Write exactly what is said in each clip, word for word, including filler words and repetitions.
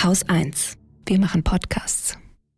Haus eins. Wir machen Podcasts.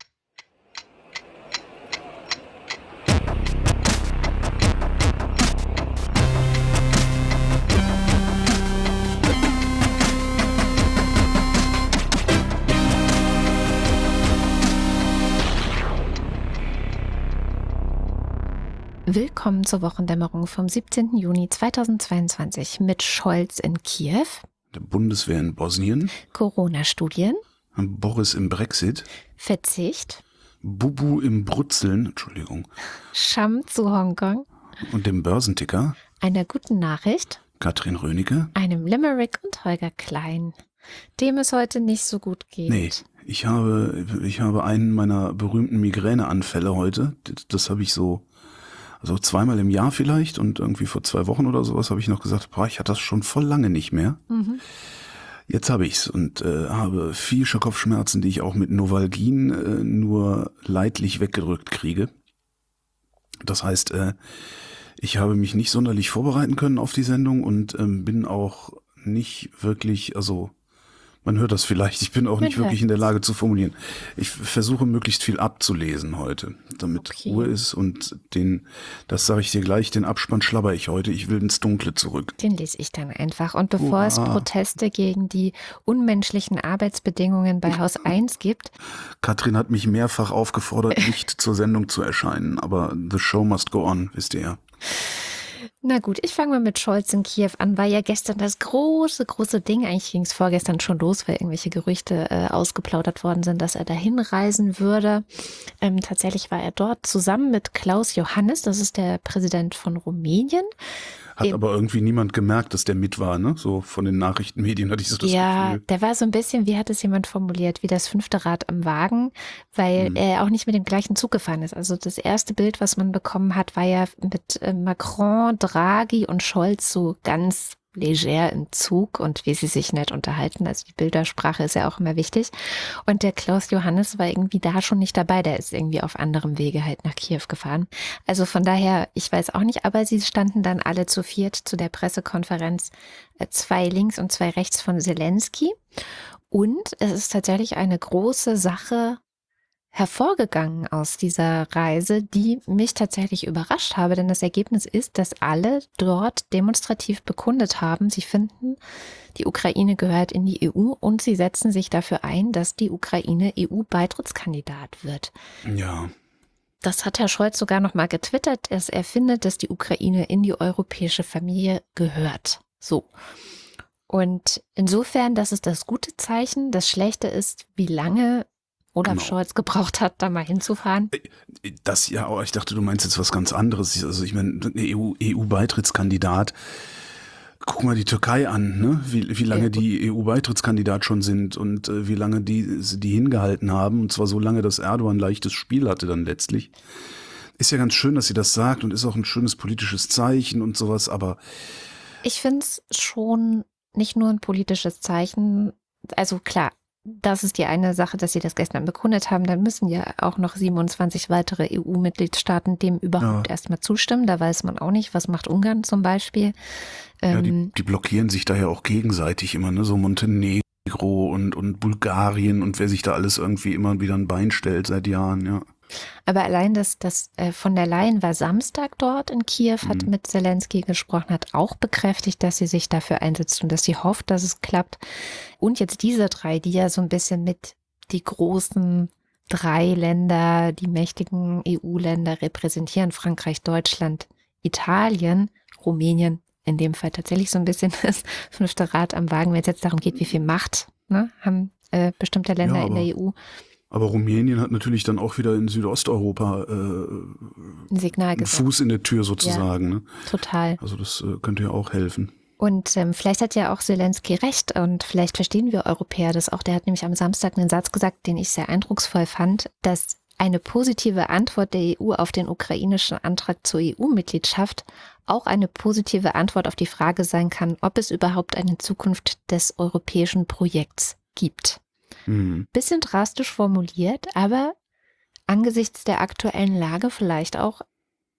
Willkommen zur Wochendämmerung vom siebzehnten Juni zweitausendzweiundzwanzig mit Scholz in Kiew, der Bundeswehr in Bosnien, Corona-Studien, Boris im Brexit, Verzicht, Bubu im Brutzeln, Entschuldigung, Scham zu Hongkong und dem Börsenticker, einer guten Nachricht, Katrin Rönecke, einem Limerick und Holger Klein, dem es heute nicht so gut geht. Nee, ich habe, ich habe einen meiner berühmten Migräneanfälle heute. Das, das habe ich so, also zweimal im Jahr vielleicht, und irgendwie vor zwei Wochen oder sowas habe ich noch gesagt, boah, ich hatte das schon voll lange nicht mehr. Mhm. Jetzt habe ich's und äh, habe physische Kopfschmerzen, die ich auch mit Novalgin äh, nur leidlich weggedrückt kriege. Das heißt, äh, ich habe mich nicht sonderlich vorbereiten können auf die Sendung und ähm, bin auch nicht wirklich, also man hört das vielleicht, ich bin auch Man nicht wirklich in der Lage zu formulieren. Ich versuche möglichst viel abzulesen heute, damit Okay. Ruhe ist, und den, das sage ich dir gleich, den Abspann schlabber ich heute, ich will ins Dunkle zurück. Den lese ich dann einfach. Und bevor Hurra. es Proteste gegen die unmenschlichen Arbeitsbedingungen bei Haus eins gibt, Katrin hat mich mehrfach aufgefordert, nicht zur Sendung zu erscheinen, aber the show must go on, wisst ihr ja. na gut, ich fange mal mit Scholz in Kiew an. War ja gestern das große, große Ding. Eigentlich ging es vorgestern schon los, weil irgendwelche Gerüchte äh, ausgeplaudert worden sind, dass er dahin reisen würde. Ähm, tatsächlich war er dort zusammen mit Klaus Johannes, das ist der Präsident von Rumänien. Hat Eben. aber irgendwie niemand gemerkt, dass der mit war, ne? So von den Nachrichtenmedien hatte ich so das Ja, Gefühl. der war so ein bisschen, wie hat es jemand formuliert, wie das fünfte Rad am Wagen, weil Mhm. er auch nicht mit dem gleichen Zug gefahren ist. Also das erste Bild, was man bekommen hat, war ja mit äh, Macron, Draghi und Scholz so ganz leger im Zug und wie sie sich nett unterhalten. Also die Bildersprache ist ja auch immer wichtig. Und der Klaus Johannes war irgendwie da schon nicht dabei. Der ist irgendwie auf anderem Wege halt nach Kiew gefahren. Also von daher, ich weiß auch nicht, aber sie standen dann alle zu viert zu der Pressekonferenz, äh, zwei links und zwei rechts von Zelensky. Und es ist tatsächlich eine große Sache hervorgegangen aus dieser Reise, die mich tatsächlich überrascht habe, denn das Ergebnis ist, dass alle dort demonstrativ bekundet haben, sie finden, die Ukraine gehört in die E U und sie setzen sich dafür ein, dass die Ukraine E U-Beitrittskandidat wird. Ja, Das hat Herr Scholz sogar noch mal getwittert, dass er findet, dass die Ukraine in die europäische Familie gehört. So. Und insofern, das ist das gute Zeichen. Das Schlechte ist, wie lange Olaf Genau. Scholz gebraucht hat, da mal hinzufahren. das ja, aber ich dachte, du meinst jetzt was ganz anderes. Also ich meine, E U, E U-Beitrittskandidat. Guck mal die Türkei an, ne? Wie, wie lange Ja. die E U-Beitrittskandidat schon sind und äh, wie lange die die hingehalten haben. Und zwar so lange, dass Erdogan ein leichtes Spiel hatte dann letztlich. Ist ja ganz schön, dass sie das sagt und ist auch ein schönes politisches Zeichen und sowas, aber Ich finde es schon nicht nur ein politisches Zeichen. Also klar, das ist die eine Sache, dass sie das gestern bekundet haben. Dann müssen ja auch noch siebenundzwanzig weitere E U-Mitgliedstaaten dem überhaupt Ja. erstmal zustimmen. Da weiß man auch nicht, was macht Ungarn zum Beispiel. ja, die, Ähm, die blockieren sich da ja auch gegenseitig immer, ne? So Montenegro und, und Bulgarien und wer sich da alles irgendwie immer wieder ein Bein stellt seit Jahren, ja. Aber allein, dass das äh, von der Leyen war Samstag dort in Kiew, hat Mhm. mit Zelensky gesprochen, hat auch bekräftigt, dass sie sich dafür einsetzt und dass sie hofft, dass es klappt. Und jetzt diese drei, die ja so ein bisschen mit die großen drei Länder, die mächtigen E U-Länder repräsentieren, Frankreich, Deutschland, Italien, Rumänien, in dem Fall tatsächlich so ein bisschen das fünfte Rad am Wagen, wenn es jetzt darum geht, wie viel Macht, ne, haben äh, bestimmte Länder Ja, in der aber- E U Aber Rumänien hat natürlich dann auch wieder in Südosteuropa äh, ein Signal einen gesetzt. Fuß in der Tür sozusagen. Ne? Total. Also das äh, könnte ja auch helfen. Und ähm, vielleicht hat ja auch Zelensky recht und vielleicht verstehen wir Europäer das auch. Der hat nämlich am Samstag einen Satz gesagt, den ich sehr eindrucksvoll fand, dass eine positive Antwort der E U auf den ukrainischen Antrag zur E U-Mitgliedschaft auch eine positive Antwort auf die Frage sein kann, ob es überhaupt eine Zukunft des europäischen Projekts gibt. Mhm. Bisschen drastisch formuliert, aber angesichts der aktuellen Lage vielleicht auch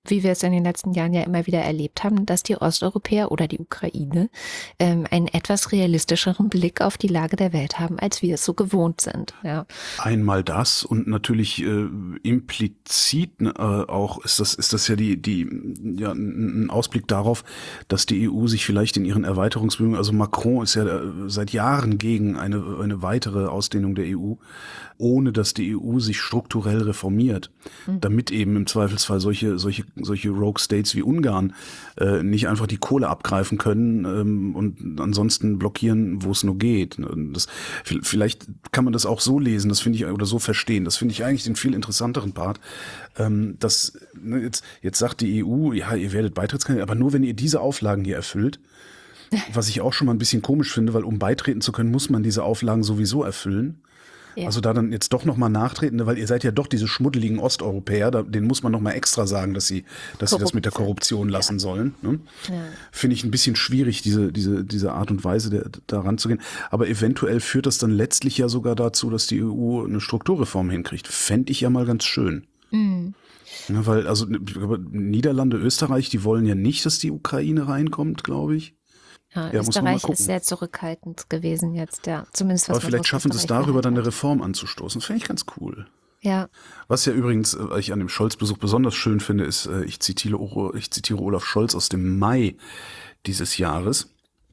wie wir es in den letzten Jahren ja immer wieder erlebt haben, dass die Osteuropäer oder die Ukraine ähm, einen etwas realistischeren Blick auf die Lage der Welt haben, als wir es so gewohnt sind. Ja. Einmal das und natürlich äh, implizit äh, auch ist das ist das ja die die ja ein Ausblick darauf, dass die E U sich vielleicht in ihren Erweiterungsbemühungen, also Macron ist ja äh, seit Jahren gegen eine eine weitere Ausdehnung der E U, ohne dass die E U sich strukturell reformiert, mhm. damit eben im Zweifelsfall solche solche solche Rogue States wie Ungarn äh, nicht einfach die Kohle abgreifen können ähm, und ansonsten blockieren, wo es nur geht. Das, vielleicht kann man das auch so lesen, das finde ich, oder so verstehen. Das finde ich eigentlich den viel interessanteren Part. Ähm, dass, ne, jetzt, jetzt sagt die E U, ja, ihr werdet Beitrittskandidat, aber nur wenn ihr diese Auflagen hier erfüllt. Was ich auch schon mal ein bisschen komisch finde, weil um beitreten zu können, muss man diese Auflagen sowieso erfüllen. Ja. Also da dann jetzt doch nochmal nachtreten, weil ihr seid ja doch diese schmuddeligen Osteuropäer, da, denen muss man nochmal extra sagen, dass sie, dass sie das mit der Korruption lassen ja. sollen. Ne? Ja. Finde ich ein bisschen schwierig, diese, diese, diese Art und Weise der, da ranzugehen. Aber eventuell führt das dann letztlich ja sogar dazu, dass die E U eine Strukturreform hinkriegt. Fände ich ja mal ganz schön. Mhm. Ja, weil also Niederlande, Österreich, die wollen ja nicht, dass die Ukraine reinkommt, glaube ich. Ja, ja, Österreich ist sehr zurückhaltend gewesen jetzt, ja. Zumindest was Aber vielleicht schaffen sie es darüber, dann eine Reform anzustoßen. Das fände ich ganz cool. Ja. Was ja übrigens, was ich an dem Scholz-Besuch besonders schön finde, ist, ich zitiere, ich zitiere Olaf Scholz aus dem Mai dieses Jahres.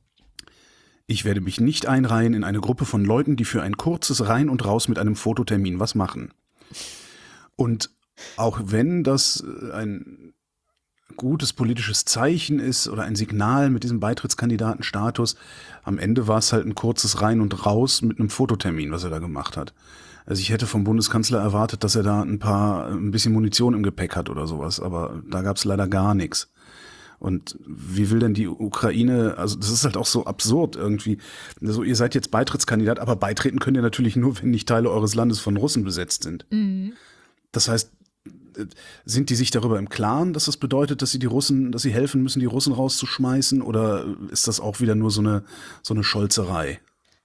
Ich werde mich nicht einreihen in eine Gruppe von Leuten, die für ein kurzes Rein und Raus mit einem Fototermin was machen. Und auch wenn das ein gutes politisches Zeichen ist oder ein Signal mit diesem Beitrittskandidatenstatus. Am Ende war es halt ein kurzes Rein und Raus mit einem Fototermin, was er da gemacht hat. Also ich hätte vom Bundeskanzler erwartet, dass er da ein paar, ein bisschen Munition im Gepäck hat oder sowas, aber da gab es leider gar nichts. Und wie will denn die Ukraine, also das ist halt auch so absurd irgendwie. Also ihr seid jetzt Beitrittskandidat, aber beitreten könnt ihr natürlich nur, wenn nicht Teile eures Landes von Russen besetzt sind. Mhm. Das heißt, sind die sich darüber im Klaren, dass das bedeutet, dass sie die Russen, dass sie helfen müssen, die Russen rauszuschmeißen, oder ist das auch wieder nur so eine, so eine Scholzerei?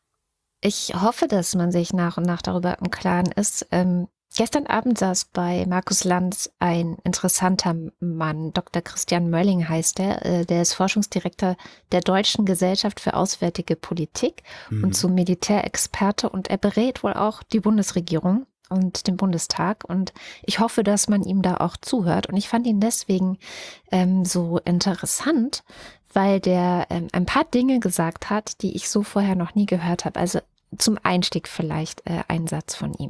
Ich hoffe, dass man sich nach und nach darüber im Klaren ist. Ähm, gestern Abend saß bei Markus Lanz ein interessanter Mann, Doktor Christian Mölling heißt er, äh, der ist Forschungsdirektor der Deutschen Gesellschaft für Auswärtige Politik mhm. und zum Militärexperte, und er berät wohl auch die Bundesregierung und den Bundestag, und ich hoffe, dass man ihm da auch zuhört, und ich fand ihn deswegen ähm, so interessant, weil der ähm, ein paar Dinge gesagt hat, die ich so vorher noch nie gehört habe. Also zum Einstieg vielleicht äh, ein Satz von ihm.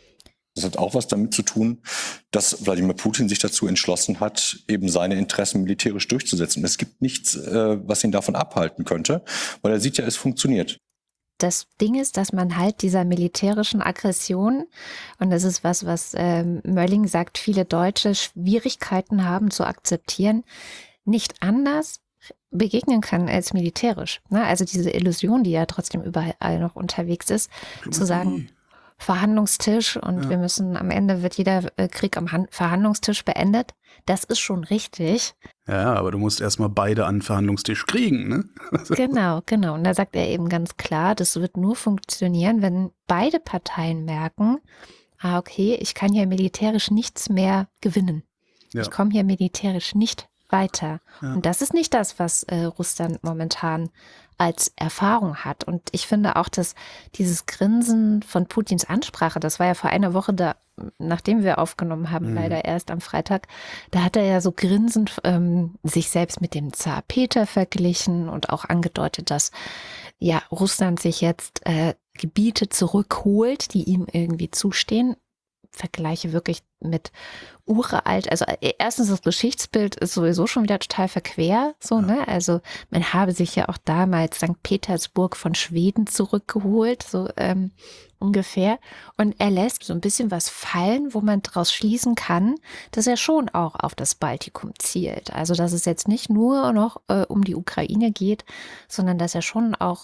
Das hat auch was damit zu tun, dass Wladimir Putin sich dazu entschlossen hat, eben seine Interessen militärisch durchzusetzen. Es gibt nichts, äh, was ihn davon abhalten könnte, weil er sieht ja, es funktioniert. Das Ding ist, dass man halt dieser militärischen Aggression, und das ist was, was ähm, Mölling sagt, viele Deutsche Schwierigkeiten haben zu akzeptieren, nicht anders begegnen kann als militärisch. Ne? Also diese Illusion, die ja trotzdem überall noch unterwegs ist, Diplomatie. Zu sagen, Verhandlungstisch und ja. wir müssen, am Ende wird jeder Krieg am Han- Verhandlungstisch beendet. Das ist schon richtig. Ja, aber du musst erstmal beide an den Verhandlungstisch kriegen, ne? Genau, genau. Und da sagt er eben ganz klar, das wird nur funktionieren, wenn beide Parteien merken, ah, okay, ich kann hier militärisch nichts mehr gewinnen. Ja. Ich komme hier militärisch nicht weiter. Ja. Und das ist nicht das, was äh, Russland momentan als Erfahrung hat. Und ich finde auch, dass dieses Grinsen von Putins Ansprache, das war ja vor einer Woche da, nachdem wir aufgenommen haben, mhm. leider erst am Freitag, da hat er ja so grinsend ähm, sich selbst mit dem Zar Peter verglichen und auch angedeutet, dass ja Russland sich jetzt äh, Gebiete zurückholt, die ihm irgendwie zustehen. Vergleiche wirklich mit uralt, also erstens das Geschichtsbild ist sowieso schon wieder total verquer, so, ja. ne, also man habe sich ja auch damals Sankt Petersburg von Schweden zurückgeholt, so ähm, ungefähr, und er lässt so ein bisschen was fallen, wo man daraus schließen kann, dass er schon auch auf das Baltikum zielt, also dass es jetzt nicht nur noch äh, um die Ukraine geht, sondern dass er schon auch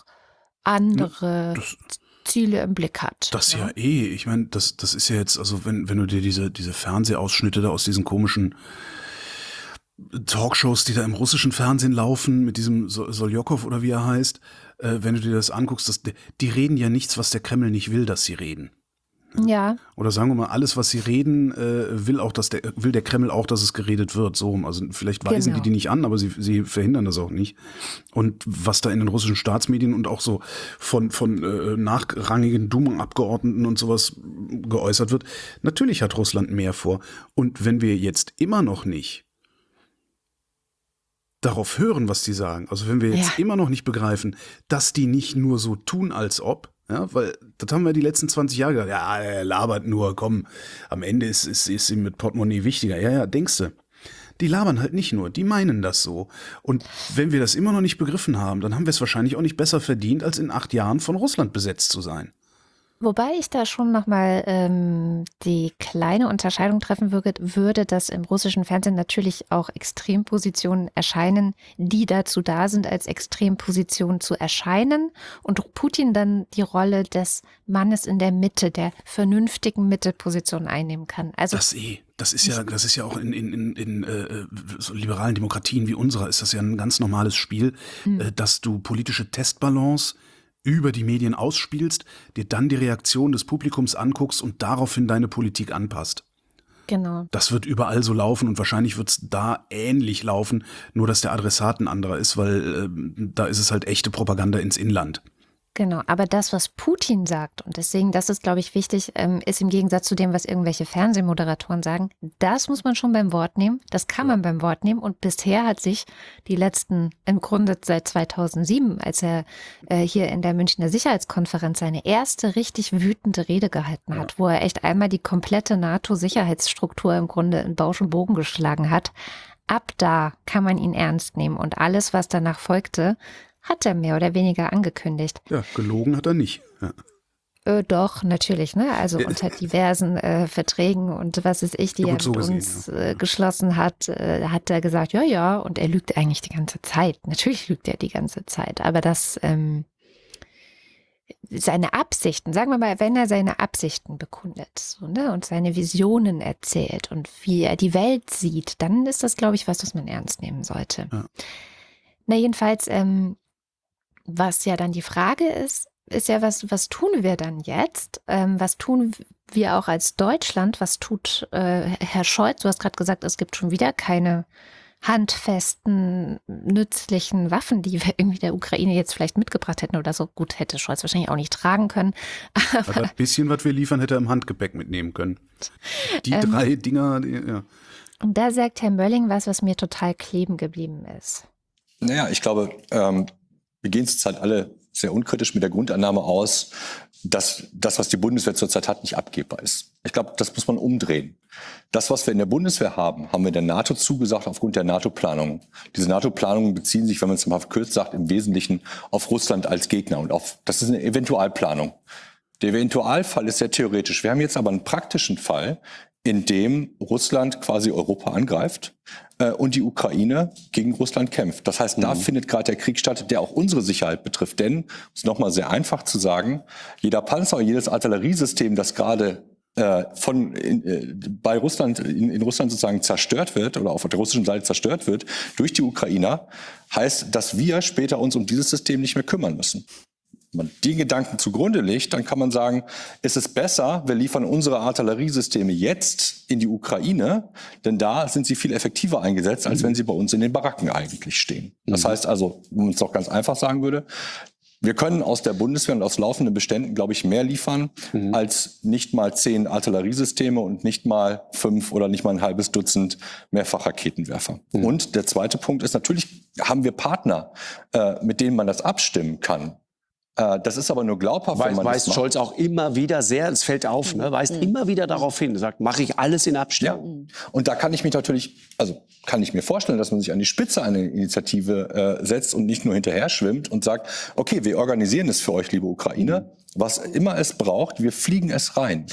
andere das Ziele im Blick hat. Das ja, ja eh. Ich meine, das, das ist ja jetzt, also wenn, wenn du dir diese, diese Fernsehausschnitte da aus diesen komischen Talkshows, die da im russischen Fernsehen laufen, mit diesem Soljokow oder wie er heißt, äh, wenn du dir das anguckst, das, die reden ja nichts, was der Kreml nicht will, dass sie reden. Ja. Oder sagen wir mal, alles, was sie reden, äh, will auch, dass der, will der Kreml auch, dass es geredet wird. So, also vielleicht weisen Genau. die die nicht an, aber sie, sie verhindern das auch nicht. Und was da in den russischen Staatsmedien und auch so von, von äh, nachrangigen Duma-Abgeordneten und sowas geäußert wird, natürlich hat Russland mehr vor. Und wenn wir jetzt immer noch nicht darauf hören, was die sagen, also wenn wir jetzt Ja. immer noch nicht begreifen, dass die nicht nur so tun, als ob, ja, weil das haben wir die letzten zwanzig Jahre gesagt, ja, er labert nur, komm, am Ende ist, ist, ist ihm mit Portemonnaie wichtiger. Ja, ja, denkst du. Die labern halt nicht nur, die meinen das so. Und wenn wir das immer noch nicht begriffen haben, dann haben wir es wahrscheinlich auch nicht besser verdient, als in acht Jahren von Russland besetzt zu sein. Wobei ich da schon nochmal ähm, die kleine Unterscheidung treffen würde, würde, dass im russischen Fernsehen natürlich auch Extrempositionen erscheinen, die dazu da sind, als Extremposition zu erscheinen und Putin dann die Rolle des Mannes in der Mitte, der vernünftigen Mittelposition einnehmen kann. Also Das eh, das ist ja, das ist ja auch in, in, in, in äh, so liberalen Demokratien wie unserer ist das ja ein ganz normales Spiel, Mhm. äh, dass du politische Testbalance über die Medien ausspielst, dir dann die Reaktion des Publikums anguckst und daraufhin deine Politik anpasst. genau. Das wird überall so laufen und wahrscheinlich wird es da ähnlich laufen, nur dass der Adressat ein anderer ist, weil äh, da ist es halt echte Propaganda ins Inland. Genau, aber das, was Putin sagt, und deswegen, das ist, glaube ich, wichtig, ähm, ist im Gegensatz zu dem, was irgendwelche Fernsehmoderatoren sagen, das muss man schon beim Wort nehmen, das kann man beim Wort nehmen und bisher hat sich die letzten, im Grunde seit zweitausendsieben, als er äh, hier in der Münchner Sicherheitskonferenz seine erste richtig wütende Rede gehalten hat, wo er echt einmal die komplette NATO-Sicherheitsstruktur im Grunde in Bausch und Bogen geschlagen hat, ab da kann man ihn ernst nehmen und alles, was danach folgte, hat er mehr oder weniger angekündigt. Ja, gelogen hat er nicht. Ja. Äh, doch, natürlich, ne? Also unter diversen äh, Verträgen und was ist ich, die Ja, er gut, so mit gesehen, uns ja. äh, geschlossen hat, äh, hat er gesagt, ja, ja, und er lügt eigentlich die ganze Zeit. Natürlich lügt er die ganze Zeit, aber das, ähm, seine Absichten, sagen wir mal, wenn er seine Absichten bekundet so, ne, und seine Visionen erzählt und wie er die Welt sieht, dann ist das, glaube ich, was, das man ernst nehmen sollte. Ja. Na, jedenfalls, ähm, was ja dann die Frage ist, ist ja, was, was tun wir dann jetzt? Ähm, was tun wir auch als Deutschland? Was tut äh, Herr Scholz? Du hast gerade gesagt, es gibt schon wieder keine handfesten, nützlichen Waffen, die wir irgendwie der Ukraine jetzt vielleicht mitgebracht hätten oder so. Gut, hätte Scholz wahrscheinlich auch nicht tragen können. Aber ein bisschen, was wir liefern, hätte er im Handgepäck mitnehmen können. Die Ähm. drei Dinger, die, ja. Und da sagt Herr Mölling was, was mir total kleben geblieben ist. Naja, ich glaube, ähm, wir gehen zurzeit alle sehr unkritisch mit der Grundannahme aus, dass das, was die Bundeswehr zurzeit hat, nicht abgebbar ist. Ich glaube, das muss man umdrehen. Das, was wir in der Bundeswehr haben, haben wir der NATO zugesagt aufgrund der NATO-Planung. Diese NATO-Planungen beziehen sich, wenn man es mal verkürzt sagt, im Wesentlichen auf Russland als Gegner. Und auf, das ist eine Eventualplanung. Der Eventualfall ist sehr theoretisch. Wir haben jetzt aber einen praktischen Fall, in dem Russland quasi Europa angreift äh, und die Ukraine gegen Russland kämpft. Das heißt, da mhm. findet gerade der Krieg statt, der auch unsere Sicherheit betrifft. Denn, um es nochmal sehr einfach zu sagen, jeder Panzer, jedes Artilleriesystem, das gerade äh, von in, äh, bei Russland in, in Russland sozusagen zerstört wird oder auf der russischen Seite zerstört wird durch die Ukrainer, heißt, dass wir später uns um dieses System nicht mehr kümmern müssen. Wenn man den Gedanken zugrunde legt, dann kann man sagen, ist es besser, wir liefern unsere Artilleriesysteme jetzt in die Ukraine, denn da sind sie viel effektiver eingesetzt, als wenn sie bei uns in den Baracken eigentlich stehen. Das heißt also, wenn man es doch ganz einfach sagen würde, wir können aus der Bundeswehr und aus laufenden Beständen, glaube ich, mehr liefern mhm. als nicht mal zehn Artilleriesysteme und nicht mal fünf oder nicht mal ein halbes Dutzend Mehrfachraketenwerfer. Mhm. Und der zweite Punkt ist, natürlich haben wir Partner, äh, mit denen man das abstimmen kann. Das ist aber nur glaubhaft, Weiß, wenn man weist das macht. Scholz auch immer wieder sehr, es fällt auf, ne, weist mhm. immer wieder darauf hin, sagt, mache ich alles in Abstimmung. Ja. Und da kann ich mich natürlich, also kann ich mir vorstellen, dass man sich an die Spitze einer Initiative äh, setzt und nicht nur hinterher schwimmt und sagt, okay, wir organisieren es für euch, liebe Ukraine, mhm. was immer es braucht, wir fliegen es rein.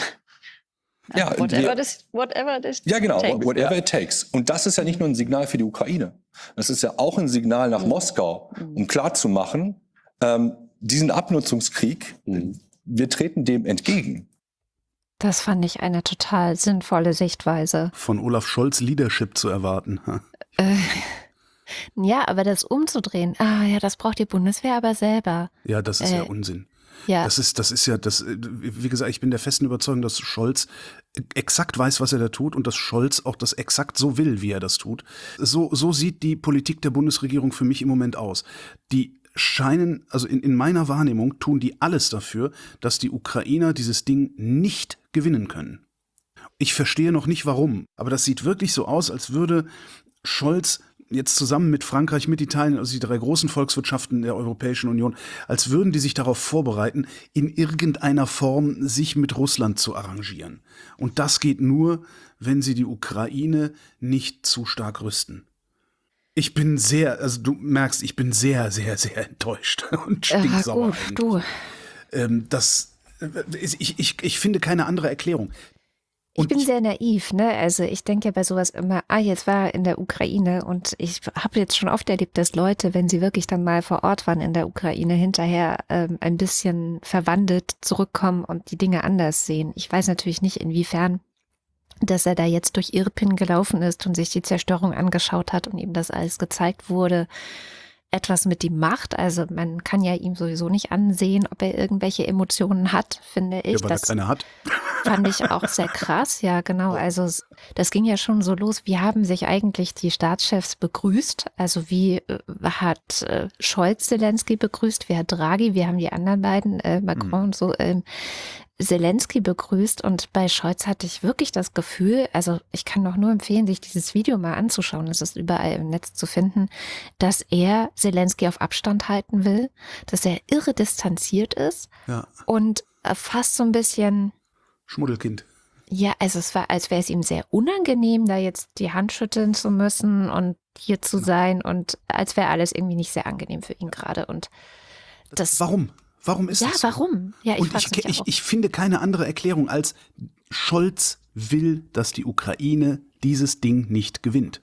Ja, whatever, wir, this, whatever this ja, genau, takes. whatever ja. it takes. Und das ist ja nicht nur ein Signal für die Ukraine. Das ist ja auch ein Signal nach mhm. Moskau, um klarzumachen, ähm, diesen Abnutzungskrieg, mhm. wir treten dem entgegen. Das fand ich eine total sinnvolle Sichtweise. Von Olaf Scholz Leadership zu erwarten. Äh, ja, aber das umzudrehen, ah ja, das braucht die Bundeswehr aber selber. Ja, das ist äh, ja Unsinn. Ja. Das ist, das ist ja, das, wie gesagt, ich bin der festen Überzeugung, dass Scholz exakt weiß, was er da tut und dass Scholz auch das exakt so will, wie er das tut. So, so sieht die Politik der Bundesregierung für mich im Moment aus. Die scheinen, also in, in meiner Wahrnehmung tun die alles dafür, dass die Ukrainer dieses Ding nicht gewinnen können. Ich verstehe noch nicht warum, aber das sieht wirklich so aus, als würde Scholz jetzt zusammen mit Frankreich, mit Italien, also die drei großen Volkswirtschaften der Europäischen Union, als würden die sich darauf vorbereiten, in irgendeiner Form sich mit Russland zu arrangieren. Und das geht nur, wenn sie die Ukraine nicht zu stark rüsten. Ich bin sehr, also du merkst, ich bin sehr, sehr, sehr enttäuscht und stinksauer. Ja, gut, du. Ähm, das, ich, ich, ich finde keine andere Erklärung. Ich bin sehr naiv, ne? Also ich denke ja bei sowas immer, ah, jetzt war er in der Ukraine und ich habe jetzt schon oft erlebt, dass Leute, wenn sie wirklich dann mal vor Ort waren in der Ukraine, hinterher ähm, ein bisschen verwandelt zurückkommen und die Dinge anders sehen. Ich weiß natürlich nicht, inwiefern, dass er da jetzt durch Irpin gelaufen ist und sich die Zerstörung angeschaut hat und ihm das alles gezeigt wurde, etwas mit ihm macht. Also man kann ja ihm sowieso nicht ansehen, ob er irgendwelche Emotionen hat, finde ich. Ja, weil das er keine hat. Fand ich auch sehr krass, ja genau. Also das ging ja schon so los. Wie haben sich eigentlich die Staatschefs begrüßt? Also wie äh, hat äh, Scholz Zelensky begrüßt? Wie hat Draghi? Wie haben die anderen beiden, äh, Macron mhm. und so, ähm, Zelensky begrüßt? Und bei Scholz hatte ich wirklich das Gefühl, also ich kann doch nur empfehlen, sich dieses Video mal anzuschauen, es ist überall im Netz zu finden, dass er Zelensky auf Abstand halten will, dass er irre distanziert ist ja. und äh, fast so ein bisschen Schmuddelkind. Ja, also es war, als wäre es ihm sehr unangenehm, da jetzt die Hand schütteln zu müssen und hier zu sein und als wäre alles irgendwie nicht sehr angenehm für ihn gerade. Und das. Warum? Warum ist ja, das so? Ja, warum? Ja, ich, und ich, ich, ich finde keine andere Erklärung als Scholz will, dass die Ukraine dieses Ding nicht gewinnt.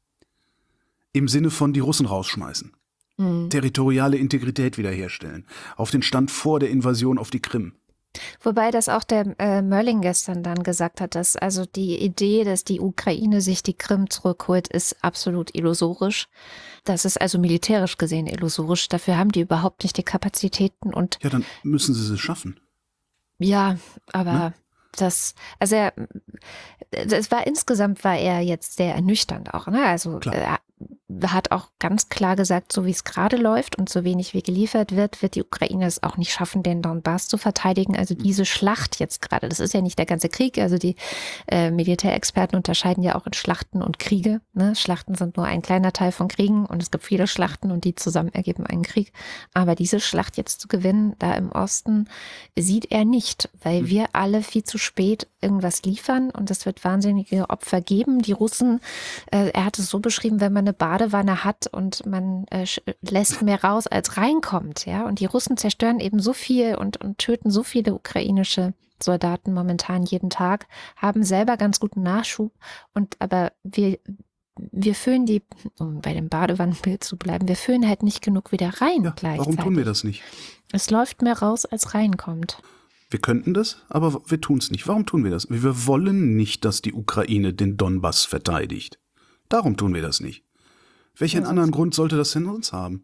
Im Sinne von die Russen rausschmeißen. Mhm. Territoriale Integrität wiederherstellen. Auf den Stand vor der Invasion auf die Krim. Wobei das auch der äh, Mölling gestern dann gesagt hat, dass also die Idee, dass die Ukraine sich die Krim zurückholt, ist absolut illusorisch. Das ist also militärisch gesehen illusorisch. Dafür haben die überhaupt nicht die Kapazitäten und. Ja, dann müssen sie es schaffen. Ja, aber ne? das, also er, es war insgesamt war er jetzt sehr ernüchternd auch, ne? Also Klar. er hat auch ganz klar gesagt, so wie es gerade läuft und so wenig wie geliefert wird, wird die Ukraine es auch nicht schaffen, den Donbass zu verteidigen. Also diese Schlacht jetzt gerade, das ist ja nicht der ganze Krieg. Also die äh, Militärexperten unterscheiden ja auch in Schlachten und Kriege. Ne? Schlachten sind nur ein kleiner Teil von Kriegen und es gibt viele Schlachten und die zusammen ergeben einen Krieg. Aber diese Schlacht jetzt zu gewinnen, da im Osten, sieht er nicht, weil wir alle viel zu spät irgendwas liefern und es wird wahnsinnige Opfer geben. Die Russen, äh, er hat es so beschrieben, wenn man eine Badewanne hat und man äh, lässt mehr raus, als reinkommt, ja. Und die Russen zerstören eben so viel und, und töten so viele ukrainische Soldaten momentan jeden Tag, haben selber ganz guten Nachschub. Und aber wir, wir füllen die, um bei dem Badewannenbild zu bleiben, wir füllen halt nicht genug wieder rein ja, gleichzeitig. Warum tun wir das nicht? Es läuft mehr raus, als reinkommt. Wir könnten das, aber wir tun es nicht. Warum tun wir das? Wir wollen nicht, dass die Ukraine den Donbass verteidigt. Darum tun wir das nicht. Welchen ja, anderen Grund sollte das denn uns haben?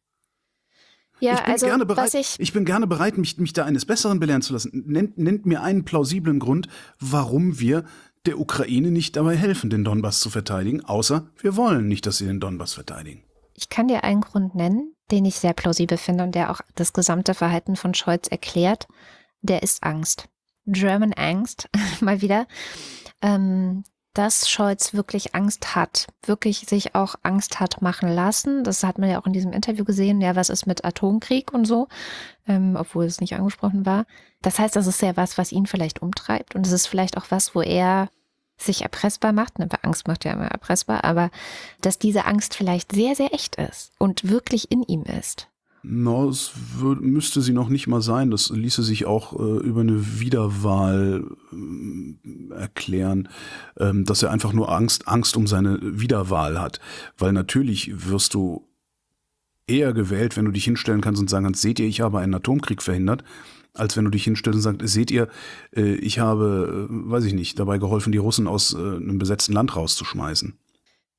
Ja, ich bin also gerne bereit, was ich, ich bin gerne bereit, mich, mich da eines Besseren belehren zu lassen. Nennt, nennt mir einen plausiblen Grund, warum wir der Ukraine nicht dabei helfen, den Donbass zu verteidigen, außer wir wollen nicht, dass sie den Donbass verteidigen. Ich kann dir einen Grund nennen, den ich sehr plausibel finde und der auch das gesamte Verhalten von Scholz erklärt. Der ist Angst. German Angst, mal wieder. Ähm, dass Scholz wirklich Angst hat, wirklich sich auch Angst hat machen lassen. Das hat man ja auch in diesem Interview gesehen. Ja, was ist mit Atomkrieg und so, ähm, obwohl es nicht angesprochen war. Das heißt, das ist ja was, was ihn vielleicht umtreibt. Und es ist vielleicht auch was, wo er sich erpressbar macht. Ne, Angst macht ja immer erpressbar. Aber dass diese Angst vielleicht sehr, sehr echt ist und wirklich in ihm ist. No, es würd, müsste sie noch nicht mal sein. Das ließe sich auch äh, über eine Wiederwahl äh, erklären, ähm, dass er einfach nur Angst, Angst um seine Wiederwahl hat. Weil natürlich wirst du eher gewählt, wenn du dich hinstellen kannst und sagen kannst, seht ihr, ich habe einen Atomkrieg verhindert, als wenn du dich hinstellst und sagst, seht ihr, äh, ich habe, äh, weiß ich nicht, dabei geholfen, die Russen aus äh, einem besetzten Land rauszuschmeißen.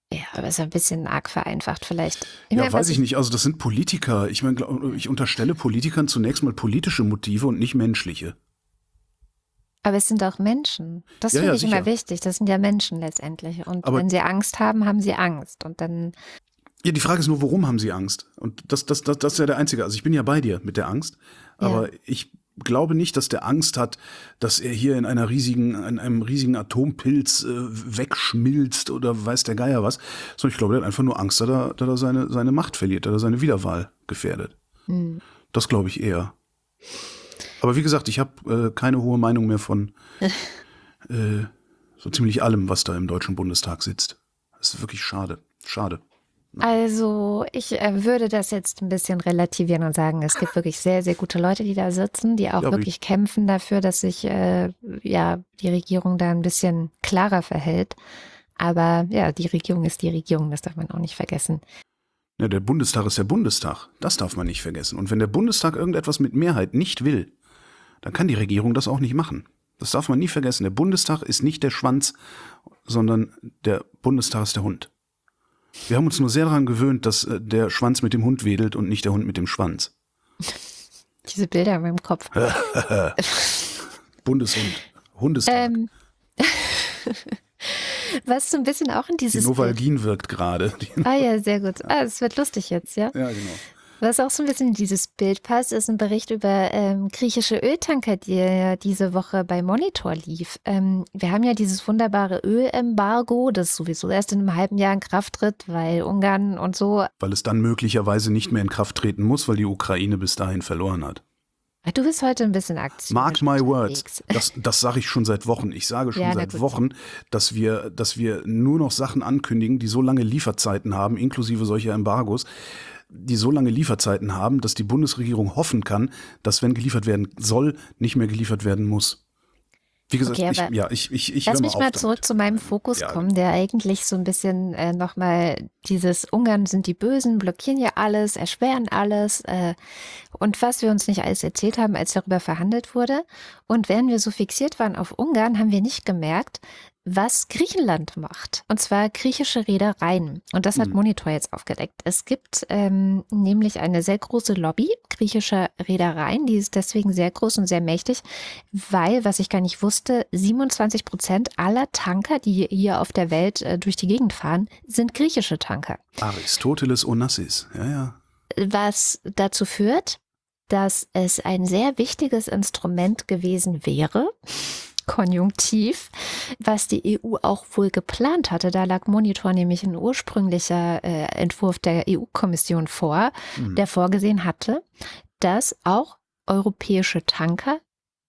Ja, aber ist ein bisschen arg vereinfacht vielleicht. Ich Ja, meine, weiß was ich nicht. Also das sind Politiker. Ich meine, glaub- ich unterstelle Politikern zunächst mal politische Motive und nicht menschliche. Aber es sind auch Menschen. Das Ja, finde ja, ich immer sicher. wichtig. Das sind ja Menschen letztendlich. Und Aber- wenn sie Angst haben, haben sie Angst. Und dann, Ja, die Frage ist nur, warum haben sie Angst? Und das, das, das, das ist ja der einzige. Also ich bin ja bei dir mit der Angst, aber Ja. ich glaube nicht, dass der Angst hat, dass er hier in einer riesigen, in einem riesigen Atompilz äh, wegschmilzt oder weiß der Geier was. Sondern ich glaube, der hat einfach nur Angst, dass er, dass er seine, seine Macht verliert, dass er seine Wiederwahl gefährdet. hm. Das glaube ich eher. Aber wie gesagt, ich habe äh, keine hohe Meinung mehr von äh, so ziemlich allem, was da im Deutschen Bundestag sitzt. Das ist wirklich schade. Schade. Also ich äh, würde das jetzt ein bisschen relativieren und sagen, es gibt wirklich sehr, sehr gute Leute, die da sitzen, die auch Ja, wirklich wie- kämpfen dafür, dass sich äh, ja die Regierung da ein bisschen klarer verhält. Aber ja, die Regierung ist die Regierung, das darf man auch nicht vergessen. Ja, der Bundestag ist der Bundestag. Das darf man nicht vergessen. Und wenn der Bundestag irgendetwas mit Mehrheit nicht will, dann kann die Regierung das auch nicht machen. Das darf man nie vergessen. Der Bundestag ist nicht der Schwanz, sondern der Bundestag ist der Hund. Wir haben uns nur sehr daran gewöhnt, dass äh, der Schwanz mit dem Hund wedelt und nicht der Hund mit dem Schwanz. Diese Bilder in meinem Kopf. Bundeshund. Hundestag. Ähm, was so ein bisschen auch in Die dieses Bild. Novalgin wirkt gerade. Die- Ah ja, sehr gut. Ah, es wird lustig jetzt, ja. Ja, genau. Was auch so ein bisschen in dieses Bild passt, ist ein Bericht über ähm, griechische Öltanker, die ja diese Woche bei Monitor lief. Ähm, wir haben ja dieses wunderbare Ölembargo, das sowieso erst in einem halben Jahr in Kraft tritt, weil Ungarn und so. Weil es dann möglicherweise nicht mehr in Kraft treten muss, weil die Ukraine bis dahin verloren hat. Du bist heute ein bisschen aktiv. Mark my words. Das, das sage ich schon seit Wochen. Ich sage schon Ja, na seit gut. Wochen, dass wir, dass wir nur noch Sachen ankündigen, die so lange Lieferzeiten haben, inklusive solcher Embargos, die so lange Lieferzeiten haben, dass die Bundesregierung hoffen kann, dass, wenn geliefert werden soll, nicht mehr geliefert werden muss. Wie gesagt, Okay, ich, aber ja, ich, ich, ich Lass hör mich auf mal damit. zurück zu meinem Fokus Ja. kommen, der eigentlich so ein bisschen äh, nochmal dieses Ungarn sind die Bösen, blockieren ja alles, erschweren alles äh, und was wir uns nicht alles erzählt haben, als darüber verhandelt wurde. Und während wir so fixiert waren auf Ungarn, haben wir nicht gemerkt, was Griechenland macht. Und zwar griechische Reedereien. Und das hat Mhm. Monitor jetzt aufgedeckt. Es gibt ähm, nämlich eine sehr große Lobby griechischer Reedereien. Die ist deswegen sehr groß und sehr mächtig, weil, was ich gar nicht wusste, siebenundzwanzig Prozent aller Tanker, die hier auf der Welt äh, durch die Gegend fahren, sind griechische Tanker. Aristoteles Onassis. Ja, ja. Was dazu führt, dass es ein sehr wichtiges Instrument gewesen wäre, konjunktiv, was die E U auch wohl geplant hatte. Da lag Monitor nämlich ein ursprünglicher äh, Entwurf der E U-Kommission vor, Mhm. der vorgesehen hatte, dass auch europäische Tanker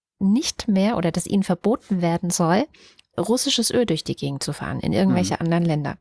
nicht mehr oder dass ihnen verboten werden soll, russisches Öl durch die Gegend zu fahren in irgendwelche Mhm. anderen Länder.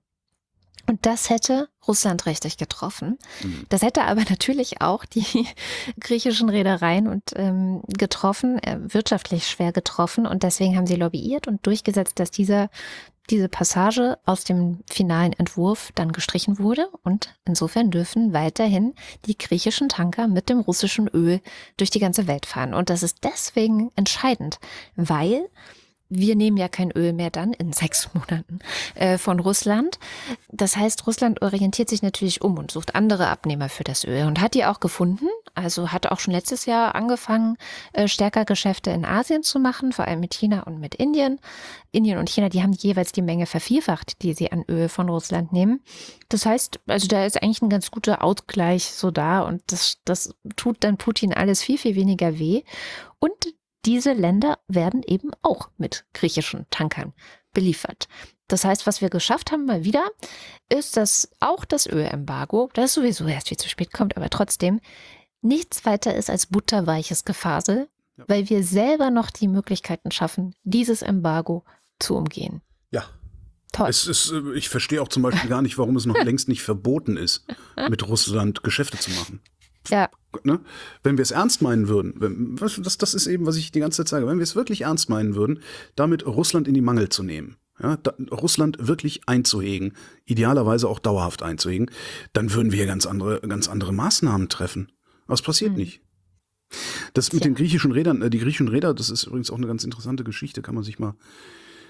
Und das hätte Russland richtig getroffen. Mhm. Das hätte aber natürlich auch die griechischen Reedereien und ähm, getroffen, äh, wirtschaftlich schwer getroffen. Und deswegen haben sie lobbyiert und durchgesetzt, dass dieser, diese Passage aus dem finalen Entwurf dann gestrichen wurde. Und insofern dürfen weiterhin die griechischen Tanker mit dem russischen Öl durch die ganze Welt fahren. Und das ist deswegen entscheidend, weil wir nehmen ja kein Öl mehr dann in sechs Monaten äh, von Russland. Das heißt, Russland orientiert sich natürlich um und sucht andere Abnehmer für das Öl und hat die auch gefunden. Also hat auch schon letztes Jahr angefangen, äh, stärker Geschäfte in Asien zu machen, vor allem mit China und mit Indien. Indien und China, die haben jeweils die Menge vervierfacht, die sie an Öl von Russland nehmen. Das heißt, also da ist eigentlich ein ganz guter Ausgleich so da und das, das tut dann Putin alles viel, viel weniger weh. Und diese Länder werden eben auch mit griechischen Tankern beliefert. Das heißt, was wir geschafft haben mal wieder, ist, dass auch das Ölembargo, das sowieso erst viel zu spät kommt, aber trotzdem nichts weiter ist als butterweiches Gefasel, Ja. weil wir selber noch die Möglichkeiten schaffen, dieses Embargo zu umgehen. Ja. Toll. Es ist, äh, ich verstehe auch zum Beispiel gar nicht, warum es noch längst nicht verboten ist, mit Russland Geschäfte zu machen. Ja. Ne? Wenn wir es ernst meinen würden, wenn, was- das, das ist eben, was ich die ganze Zeit sage, wenn wir es wirklich ernst meinen würden, damit Russland in die Mangel zu nehmen, ja, da, Russland wirklich einzuhegen, idealerweise auch dauerhaft einzuhegen, dann würden wir ganz andere, ganz andere Maßnahmen treffen. Aber es passiert Hm. nicht. Das mit Tja. den griechischen Rädern, äh, die griechischen Räder, das ist übrigens auch eine ganz interessante Geschichte, kann man sich mal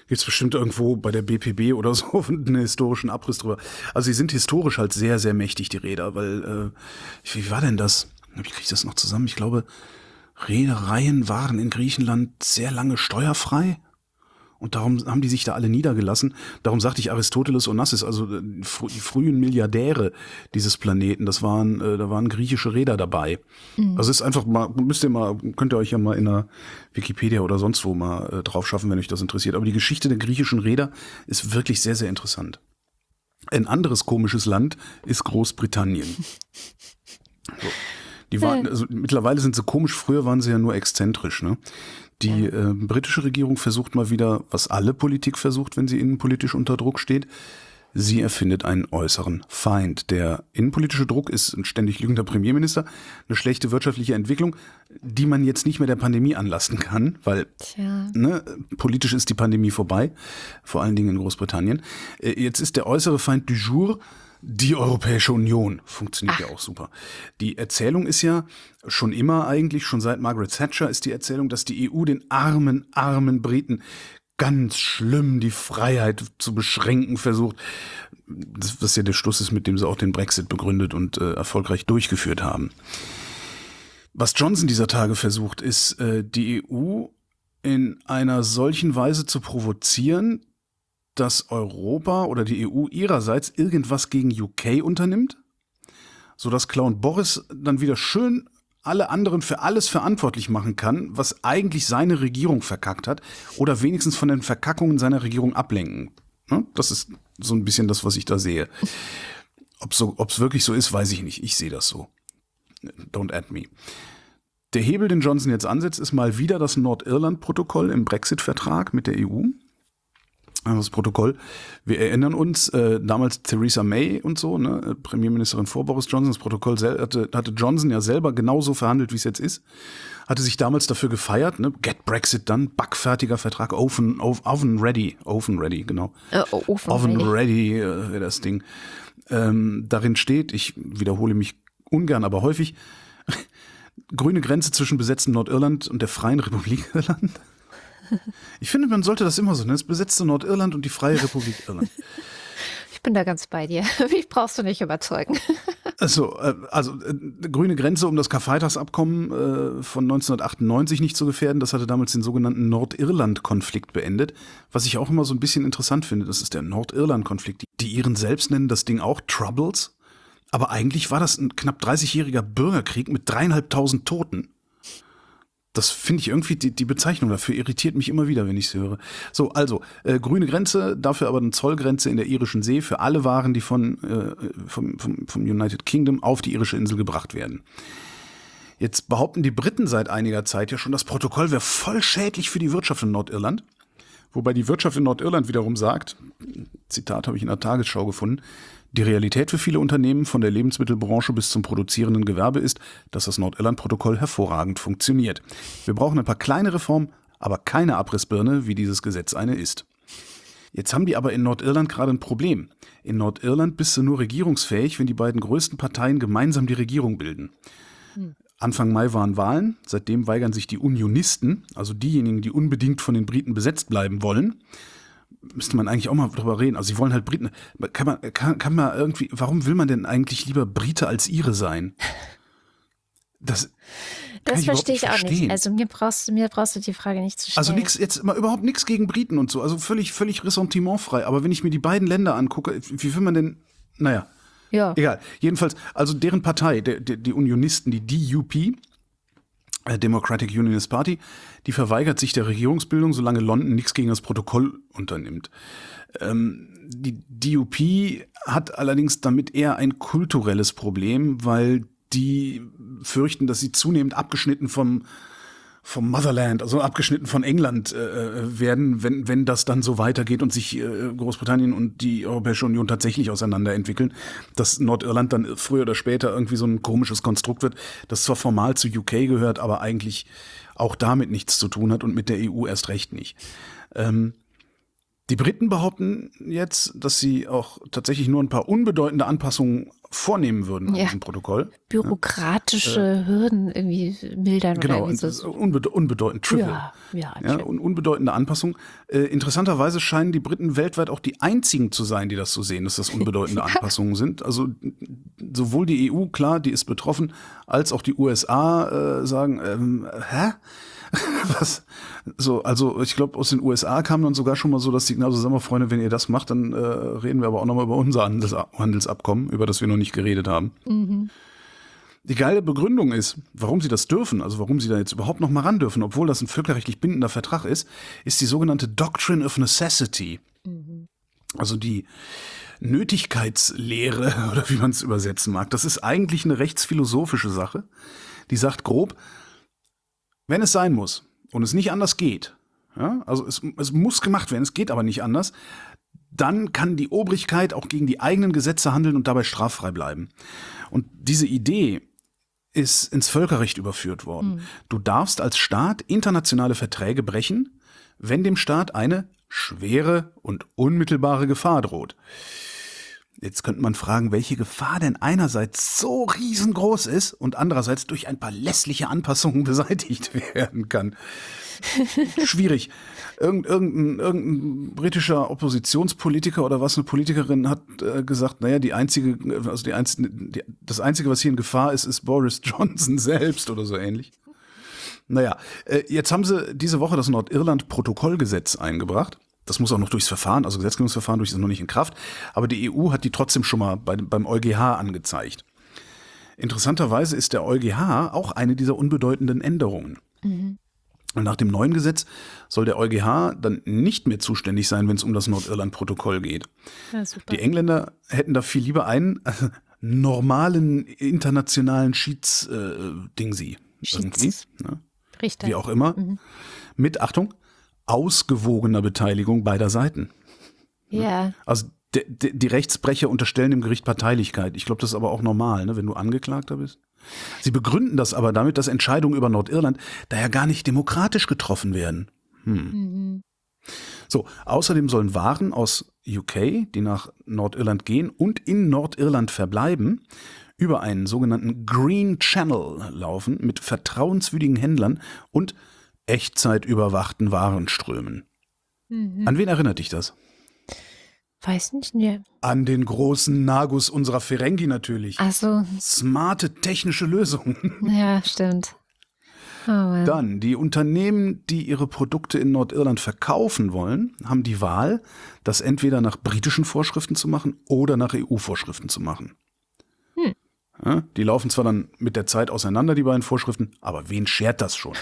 Gibt es bestimmt irgendwo bei der B P B oder so einen historischen Abriss drüber. Also sie sind historisch halt sehr, sehr mächtig, die Reeder, weil, äh, wie war denn das? Wie kriege ich das noch zusammen? Ich glaube, Reedereien waren in Griechenland sehr lange steuerfrei. Und darum haben die sich da alle niedergelassen. Darum sagte ich Aristoteles Onassis, also die frühen Milliardäre dieses Planeten, das waren, äh, da waren griechische Reeder dabei. Mhm. Also es ist einfach mal, müsst ihr mal, könnt ihr euch ja mal in der Wikipedia oder sonst wo mal äh, drauf schaffen, wenn euch das interessiert. Aber die Geschichte der griechischen Reeder ist wirklich sehr, sehr interessant. Ein anderes komisches Land ist Großbritannien. So. Die waren, also mittlerweile sind sie komisch, früher waren sie ja nur exzentrisch, ne? Die äh, britische Regierung versucht mal wieder, was alle Politik versucht, wenn sie innenpolitisch unter Druck steht. Sie erfindet einen äußeren Feind. Der innenpolitische Druck ist ein ständig lügender Premierminister, eine schlechte wirtschaftliche Entwicklung, die man jetzt nicht mehr der Pandemie anlasten kann, weil ne, politisch ist die Pandemie vorbei, vor allen Dingen in Großbritannien. Äh, jetzt ist der äußere Feind du jour die Europäische Union. Funktioniert Ach. ja auch super. Die Erzählung ist ja schon immer eigentlich, schon seit Margaret Thatcher ist die Erzählung, dass die E U den armen, armen Briten ganz schlimm die Freiheit zu beschränken versucht. Das, was ja der Schluss ist, mit dem sie auch den Brexit begründet und äh, erfolgreich durchgeführt haben. Was Johnson dieser Tage versucht, ist, äh, die E U in einer solchen Weise zu provozieren, dass Europa oder die E U ihrerseits irgendwas gegen U K unternimmt, sodass Clown Boris dann wieder schön alle anderen für alles verantwortlich machen kann, was eigentlich seine Regierung verkackt hat oder wenigstens von den Verkackungen seiner Regierung ablenken. Das ist so ein bisschen das, was ich da sehe. Ob so, ob's wirklich so ist, weiß ich nicht. Ich sehe das so. Don't add me. Der Hebel, den Johnson jetzt ansetzt, ist mal wieder das Nordirland-Protokoll im Brexit-Vertrag mit der E U. Das Protokoll. Wir erinnern uns, äh, damals Theresa May und so, ne, Premierministerin vor Boris Johnson, das Protokoll sel- hatte, hatte Johnson ja selber genauso verhandelt, wie es jetzt ist. Hatte sich damals dafür gefeiert, ne, get Brexit done, backfertiger Vertrag, oven, oven ready, oven ready, genau. Uh, oven, oven ready, ready äh, das Ding. Ähm, darin steht, ich wiederhole mich ungern, aber häufig, grüne Grenze zwischen besetztem Nordirland und der Freien Republik Irland. Ich finde, man sollte das immer so, ne? Das besetzte Nordirland und die Freie Republik Irland. Ich bin da ganz bei dir. Mich brauchst du nicht überzeugen. Also, äh, also äh, grüne Grenze, um das Karfreitagsabkommen äh, von neunzehnhundertachtundneunzig nicht zu gefährden. Das hatte damals den sogenannten Nordirland-Konflikt beendet. Was ich auch immer so ein bisschen interessant finde, das ist der Nordirland-Konflikt. Die Iren selbst nennen das Ding auch Troubles. Aber eigentlich war das ein knapp dreißigjähriger Bürgerkrieg mit dreieinhalbtausend Toten. Das finde ich irgendwie, die, die Bezeichnung dafür irritiert mich immer wieder, wenn ich es höre. So, also, äh, grüne Grenze, dafür aber eine Zollgrenze in der irischen See für alle Waren, die von, äh, vom, vom, vom United Kingdom auf die irische Insel gebracht werden. Jetzt behaupten die Briten seit einiger Zeit ja schon, das Protokoll wäre voll schädlich für die Wirtschaft in Nordirland. Wobei die Wirtschaft in Nordirland wiederum sagt, Zitat habe ich in der Tagesschau gefunden, die Realität für viele Unternehmen von der Lebensmittelbranche bis zum produzierenden Gewerbe ist, dass das Nordirland-Protokoll hervorragend funktioniert. Wir brauchen ein paar kleine Reformen, aber keine Abrissbirne, wie dieses Gesetz eine ist. Jetzt haben die aber in Nordirland gerade ein Problem. In Nordirland bist du nur regierungsfähig, wenn die beiden größten Parteien gemeinsam die Regierung bilden. Hm. Anfang Mai waren Wahlen, seitdem weigern sich die Unionisten, also diejenigen, die unbedingt von den Briten besetzt bleiben wollen. Müsste man eigentlich auch mal drüber reden. Also sie wollen halt Briten. Kann man, kann, kann man irgendwie, warum will man denn eigentlich lieber Brite als Ire sein? Das, das verstehe ich auch nicht. Also mir brauchst du, mir brauchst du die Frage nicht zu stellen. Also nix, jetzt mal überhaupt nichts gegen Briten und so. Also völlig, völlig ressentimentfrei. Aber wenn ich mir die beiden Länder angucke, wie will man denn, naja. Ja. Egal. Jedenfalls, also deren Partei, der, der, die Unionisten, die D U P, Democratic Unionist Party, die verweigert sich der Regierungsbildung, solange London nichts gegen das Protokoll unternimmt. Ähm, die D U P hat allerdings damit eher ein kulturelles Problem, weil die fürchten, dass sie zunehmend abgeschnitten vom, vom Motherland, also abgeschnitten von England äh, werden, wenn, wenn das dann so weitergeht und sich äh, Großbritannien und die Europäische Union tatsächlich auseinanderentwickeln, dass Nordirland dann früher oder später irgendwie so ein komisches Konstrukt wird, das zwar formal zu U K gehört, aber eigentlich auch damit nichts zu tun hat und mit der E U erst recht nicht. Ähm, Die Briten behaupten jetzt, dass sie auch tatsächlich nur ein paar unbedeutende Anpassungen vornehmen würden an Ja. diesem Protokoll. Bürokratische Äh, Hürden irgendwie mildern Genau, oder und irgendwie so. unbede unbedeutend, trivial. Ja, ja, Ja, trivial. und unbedeutende Anpassung. Äh, interessanterweise scheinen die Briten weltweit auch die einzigen zu sein, die das so sehen, dass das unbedeutende Anpassungen sind. Also sowohl die E U, klar, die ist betroffen, als auch die U S A äh, sagen, ähm, hä? Was? So, also ich glaube, aus den U S A kam dann sogar schon mal so das Signal, so sagen wir, Freunde, wenn ihr das macht, dann äh, reden wir aber auch nochmal über unser Handels Handelsabkommen, über das wir noch nicht geredet haben. Mhm. Die geile Begründung ist, warum sie das dürfen, also warum sie da jetzt überhaupt noch mal ran dürfen, obwohl das ein völkerrechtlich bindender Vertrag ist, ist die sogenannte Doctrine of Necessity. Mhm. Also die Nötigkeitslehre oder wie man es übersetzen mag. Das ist eigentlich eine rechtsphilosophische Sache, die sagt grob, wenn es sein muss und es nicht anders geht, ja, also es, es muss gemacht werden, es geht aber nicht anders, dann kann die Obrigkeit auch gegen die eigenen Gesetze handeln und dabei straffrei bleiben. Und diese Idee ist ins Völkerrecht überführt worden. Mhm. Du darfst als Staat internationale Verträge brechen, wenn dem Staat eine schwere und unmittelbare Gefahr droht. Jetzt könnte man fragen, welche Gefahr denn einerseits so riesengroß ist und andererseits durch ein paar lässliche Anpassungen beseitigt werden kann. Schwierig. Irgend, irgendein, irgendein britischer Oppositionspolitiker oder was, eine Politikerin hat äh, gesagt, naja, die einzige, also die einzige, die, das Einzige, was hier in Gefahr ist, ist Boris Johnson selbst oder so ähnlich. Naja, äh, jetzt haben sie diese Woche das Nordirland-Protokollgesetz eingebracht. Das muss auch noch durchs Verfahren, also Gesetzgebungsverfahren durch, ist noch nicht in Kraft. Aber die E U hat die trotzdem schon mal bei, beim EuGH angezeigt. Interessanterweise ist der EuGH auch eine dieser unbedeutenden Änderungen. Mhm. Und nach dem neuen Gesetz soll der EuGH dann nicht mehr zuständig sein, wenn es um das Nordirland-Protokoll geht. Ja, super. Die Engländer hätten da viel lieber einen äh, normalen internationalen Schieds-Dingsi. Äh, irgendwie, ne? Richter. Wie auch immer. Mhm. Mit, Achtung, ausgewogener Beteiligung beider Seiten. Ja. Also de, de, die Rechtsbrecher unterstellen dem Gericht Parteilichkeit. Ich glaube, das ist aber auch normal, ne, wenn du Angeklagter bist. Sie begründen das aber damit, dass Entscheidungen über Nordirland daher gar nicht demokratisch getroffen werden. Hm. Mhm. So, außerdem sollen Waren aus U K, die nach Nordirland gehen und in Nordirland verbleiben, über einen sogenannten Green Channel laufen mit vertrauenswürdigen Händlern und echtzeitüberwachten Warenströmen. Mhm. An wen erinnert dich das? Weiß nicht, ne. An den großen Nagus unserer Ferengi natürlich. Ach so. Smarte technische Lösungen. Ja, stimmt. Oh, Mann. Dann, die Unternehmen, die ihre Produkte in Nordirland verkaufen wollen, haben die Wahl, das entweder nach britischen Vorschriften zu machen oder nach E U-Vorschriften zu machen. Hm. Ja, die laufen zwar dann mit der Zeit auseinander, die beiden Vorschriften, aber wen schert das schon?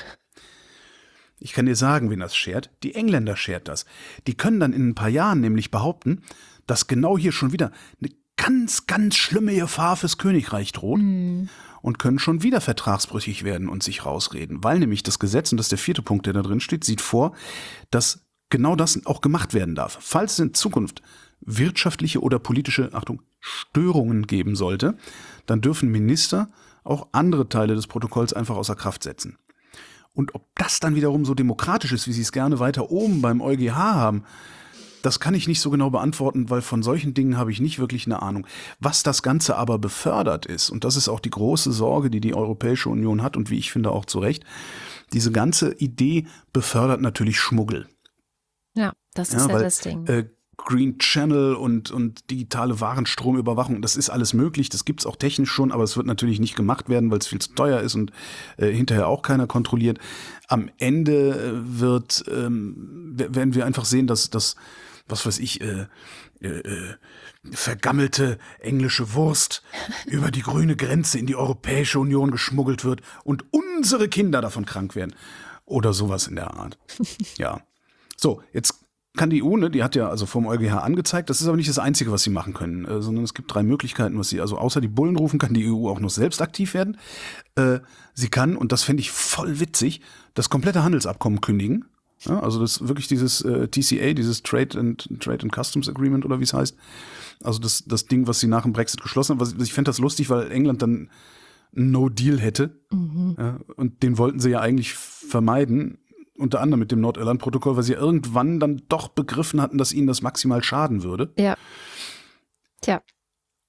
Ich kann dir sagen, wen das schert. Die Engländer schert das. Die können dann in ein paar Jahren nämlich behaupten, dass genau hier schon wieder eine ganz, ganz schlimme Gefahr fürs Königreich droht mhm. und können schon wieder vertragsbrüchig werden und sich rausreden. Weil nämlich das Gesetz, und das ist der vierte Punkt, der da drin steht, sieht vor, dass genau das auch gemacht werden darf. Falls es in Zukunft wirtschaftliche oder politische, Achtung, Störungen geben sollte, dann dürfen Minister auch andere Teile des Protokolls einfach außer Kraft setzen. Und ob das dann wiederum so demokratisch ist, wie sie es gerne weiter oben beim EuGH haben, das kann ich nicht so genau beantworten, weil von solchen Dingen habe ich nicht wirklich eine Ahnung. Was das Ganze aber befördert ist, und das ist auch die große Sorge, die die Europäische Union hat und wie ich finde auch zu Recht, diese ganze Idee befördert natürlich Schmuggel. Ja, das ist ja, ja weil, das Ding. Äh, Green Channel und, und digitale Warenstromüberwachung, das ist alles möglich, das gibt's auch technisch schon, aber es wird natürlich nicht gemacht werden, weil es viel zu teuer ist und äh, hinterher auch keiner kontrolliert. Am Ende wird, ähm, werden wir einfach sehen, dass das, was weiß ich, äh, äh, vergammelte englische Wurst über die grüne Grenze in die Europäische Union geschmuggelt wird und unsere Kinder davon krank werden. Oder sowas in der Art. Ja. So, jetzt kann die E U, ne, die hat ja also vom EuGH angezeigt, das ist aber nicht das Einzige, was sie machen können, äh, sondern es gibt drei Möglichkeiten, was sie, also außer die Bullen rufen, kann die E U auch noch selbst aktiv werden. Äh, sie kann, und das fände ich voll witzig, das komplette Handelsabkommen kündigen. Ja, also das wirklich dieses äh, T C A, dieses Trade and, Trade and Customs Agreement oder wie es heißt. Also das, das Ding, was sie nach dem Brexit geschlossen haben. Was, ich fände das lustig, weil England dann No-Deal hätte. Mhm. Ja, und den wollten sie ja eigentlich vermeiden. Unter anderem mit dem Nordirland-Protokoll, weil sie irgendwann dann doch begriffen hatten, dass ihnen das maximal schaden würde. Ja. Tja.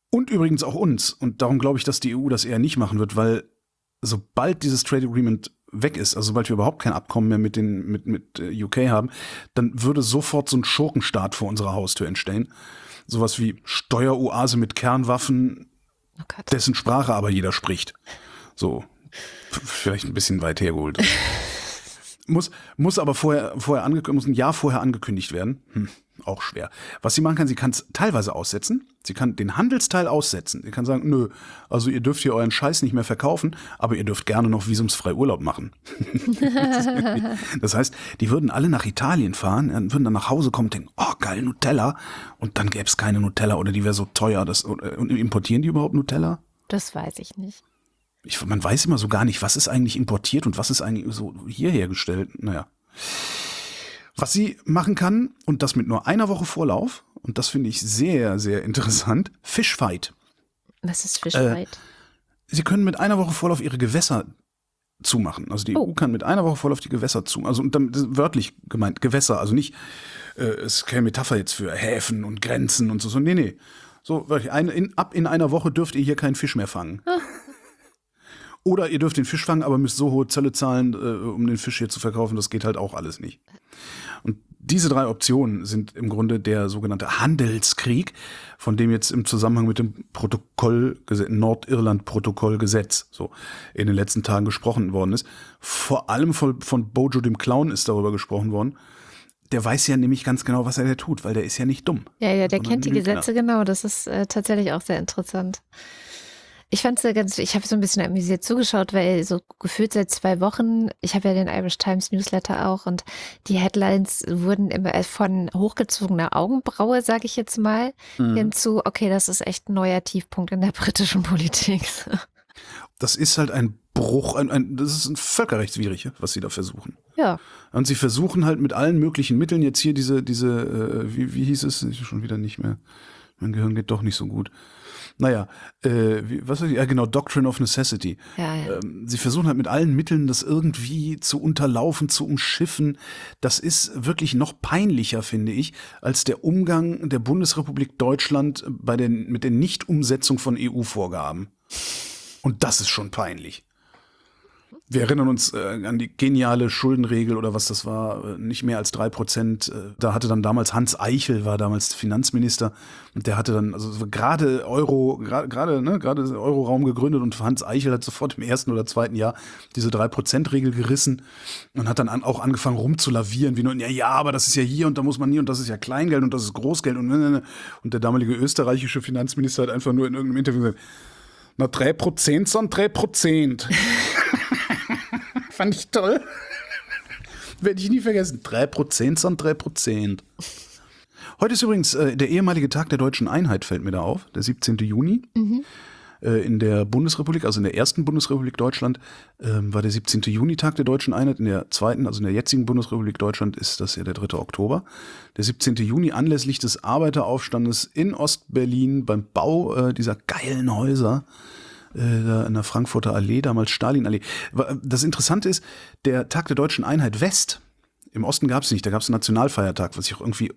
Und übrigens auch uns. Und darum glaube ich, dass die E U das eher nicht machen wird, weil sobald dieses Trade Agreement weg ist, also sobald wir überhaupt kein Abkommen mehr mit den mit, mit U K haben, dann würde sofort so ein Schurkenstaat vor unserer Haustür entstehen. Sowas wie Steueroase mit Kernwaffen, Oh Gott. dessen Sprache aber jeder spricht. So, vielleicht ein bisschen weit hergeholt. muss, muss aber vorher, vorher angekündigt, muss ein Jahr vorher angekündigt werden. Hm, auch schwer. Was sie machen kann, sie kann es teilweise aussetzen. Sie kann den Handelsteil aussetzen. Sie kann sagen, nö, also ihr dürft hier euren Scheiß nicht mehr verkaufen, aber ihr dürft gerne noch visumsfrei Urlaub machen. Das heißt, die würden alle nach Italien fahren, würden dann nach Hause kommen und denken, oh geil, Nutella. Und dann gäbe es keine Nutella oder die wäre so teuer. Das, und importieren die überhaupt Nutella? Das weiß ich nicht. Ich, man weiß immer so gar nicht, was ist eigentlich importiert und was ist eigentlich so hier hergestellt. Naja. Was sie machen kann, und das mit nur einer Woche Vorlauf, und das finde ich sehr, sehr interessant, Fishfight. Was ist Fishfight? Äh, sie können mit einer Woche Vorlauf ihre Gewässer zumachen. Also die Oh. E U kann mit einer Woche Vorlauf die Gewässer zumachen. Also und dann, das ist wörtlich gemeint, Gewässer, also nicht, äh, es ist keine Metapher jetzt für Häfen und Grenzen und so. so nee, nee. So, wirklich, eine, in, ab in einer Woche dürft ihr hier keinen Fisch mehr fangen. Oder ihr dürft den Fisch fangen, aber müsst so hohe Zölle zahlen, äh, um den Fisch hier zu verkaufen. Das geht halt auch alles nicht. Und diese drei Optionen sind im Grunde der sogenannte Handelskrieg, von dem jetzt im Zusammenhang mit dem Protokoll, Nordirland-Protokollgesetz, so in den letzten Tagen gesprochen worden ist. Vor allem von, von Bojo dem Clown ist darüber gesprochen worden. Der weiß ja nämlich ganz genau, was er da tut, weil der ist ja nicht dumm. Ja, ja, der Sondern kennt die ein Lügner. Gesetze genau. Das ist äh, tatsächlich auch sehr interessant. Ich fand es ganz, ich habe so ein bisschen amüsiert zugeschaut, weil so gefühlt seit zwei Wochen, ich habe ja den Irish Times Newsletter auch und die Headlines wurden immer von hochgezogener Augenbraue, sage ich jetzt mal, Mhm. hinzu, okay, das ist echt ein neuer Tiefpunkt in der britischen Politik. Das ist halt ein Bruch, ein, ein, das ist ein völkerrechtswidrig, was sie da versuchen. Ja, Und sie versuchen halt mit allen möglichen Mitteln jetzt hier diese, diese, äh, wie, wie hieß es? Schon wieder nicht mehr. Mein Gehirn geht doch nicht so gut. Naja, äh, wie, was war die? Ja, genau, Doctrine of Necessity. ja, ja. Ähm, sie versuchen halt mit allen Mitteln, das irgendwie zu unterlaufen, zu umschiffen. Das ist wirklich noch peinlicher, finde ich, als der Umgang der Bundesrepublik Deutschland bei den, mit der Nichtumsetzung von E U-Vorgaben. Und das ist schon peinlich. Wir erinnern uns äh, an die geniale Schuldenregel oder was das war, äh, nicht mehr als drei Prozent. Äh, da hatte dann damals Hans Eichel, war damals Finanzminister und der hatte dann, also gerade Euro, gerade ne, gerade Euroraum gegründet und Hans Eichel hat sofort im ersten oder zweiten Jahr diese drei Prozent Regel gerissen und hat dann an, auch angefangen rumzulavieren, wie nur, ja, ja, aber das ist ja hier und da muss man nie und das ist ja Kleingeld und das ist Großgeld und ne, ne, ne. Und der damalige österreichische Finanzminister hat einfach nur in irgendeinem Interview gesagt, na, drei Prozent sind drei Prozent. Fand ich toll. Werde ich nie vergessen. drei Prozent sind drei Prozent. Heute ist übrigens äh, der ehemalige Tag der Deutschen Einheit, fällt mir da auf, der siebzehnten Juni. Mhm. Äh, in der Bundesrepublik, also in der ersten Bundesrepublik Deutschland, äh, war der siebzehnten Juni Tag der Deutschen Einheit. In der zweiten, also in der jetzigen Bundesrepublik Deutschland, ist das ja der dritte Oktober. Der siebzehnten Juni anlässlich des Arbeiteraufstandes in Ostberlin beim Bau äh, dieser geilen Häuser äh, da in der Frankfurter Allee, damals Stalinallee. Das Interessante ist, der Tag der Deutschen Einheit West, im Osten gab es nicht, da gab es einen Nationalfeiertag, was ich auch irgendwie,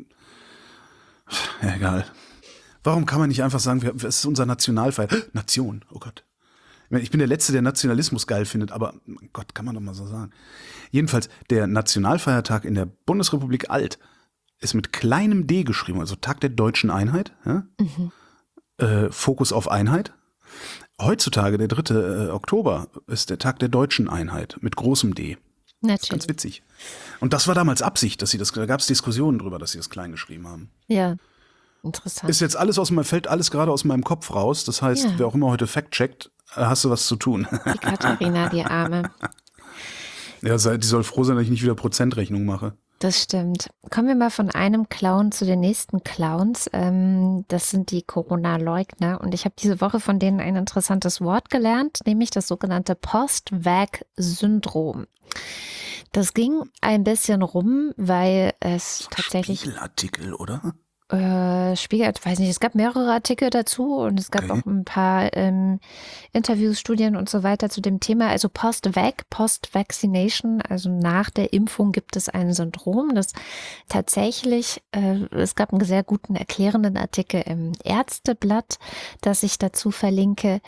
ja, egal. Warum kann man nicht einfach sagen, wir- es ist unser Nationalfeiertag? Nation, oh Gott. Ich meine, ich bin der Letzte, der Nationalismus geil findet, aber mein Gott, kann man doch mal so sagen. Jedenfalls, der Nationalfeiertag in der Bundesrepublik Alt ist mit kleinem D geschrieben, also Tag der Deutschen Einheit, ja? äh, Fokus auf Einheit. Heutzutage, der dritte äh, Oktober, ist der Tag der Deutschen Einheit mit großem D. Das ist ganz Natürlich. witzig. Und das war damals Absicht, dass sie das, da gab es Diskussionen drüber, dass sie das klein geschrieben haben. Ja, interessant. Ist jetzt alles aus meinem, fällt alles gerade aus meinem Kopf raus. Das heißt, Ja. wer auch immer heute fact-checkt, äh, hast du was zu tun. Die Katharina, die Arme. Ja, sei- die soll froh sein, dass ich nicht wieder Prozentrechnung mache. Das stimmt. Kommen wir mal von einem Clown zu den nächsten Clowns. Ähm, das sind die Corona-Leugner. Und ich habe diese Woche von denen ein interessantes Wort gelernt, nämlich das sogenannte Post-Vac-Syndrom. Das ging ein bisschen rum, weil es tatsächlich, Spiegelartikel, oder? Äh, Spiegel, weiß nicht, es gab mehrere Artikel dazu und es gab Okay. auch ein paar ähm, Interviews, Studien und so weiter zu dem Thema. Also Post-Vac, Post-Vaccination, also nach der Impfung gibt es ein Syndrom, das tatsächlich, äh, es gab einen sehr guten erklärenden Artikel im Ärzteblatt, das ich dazu verlinke,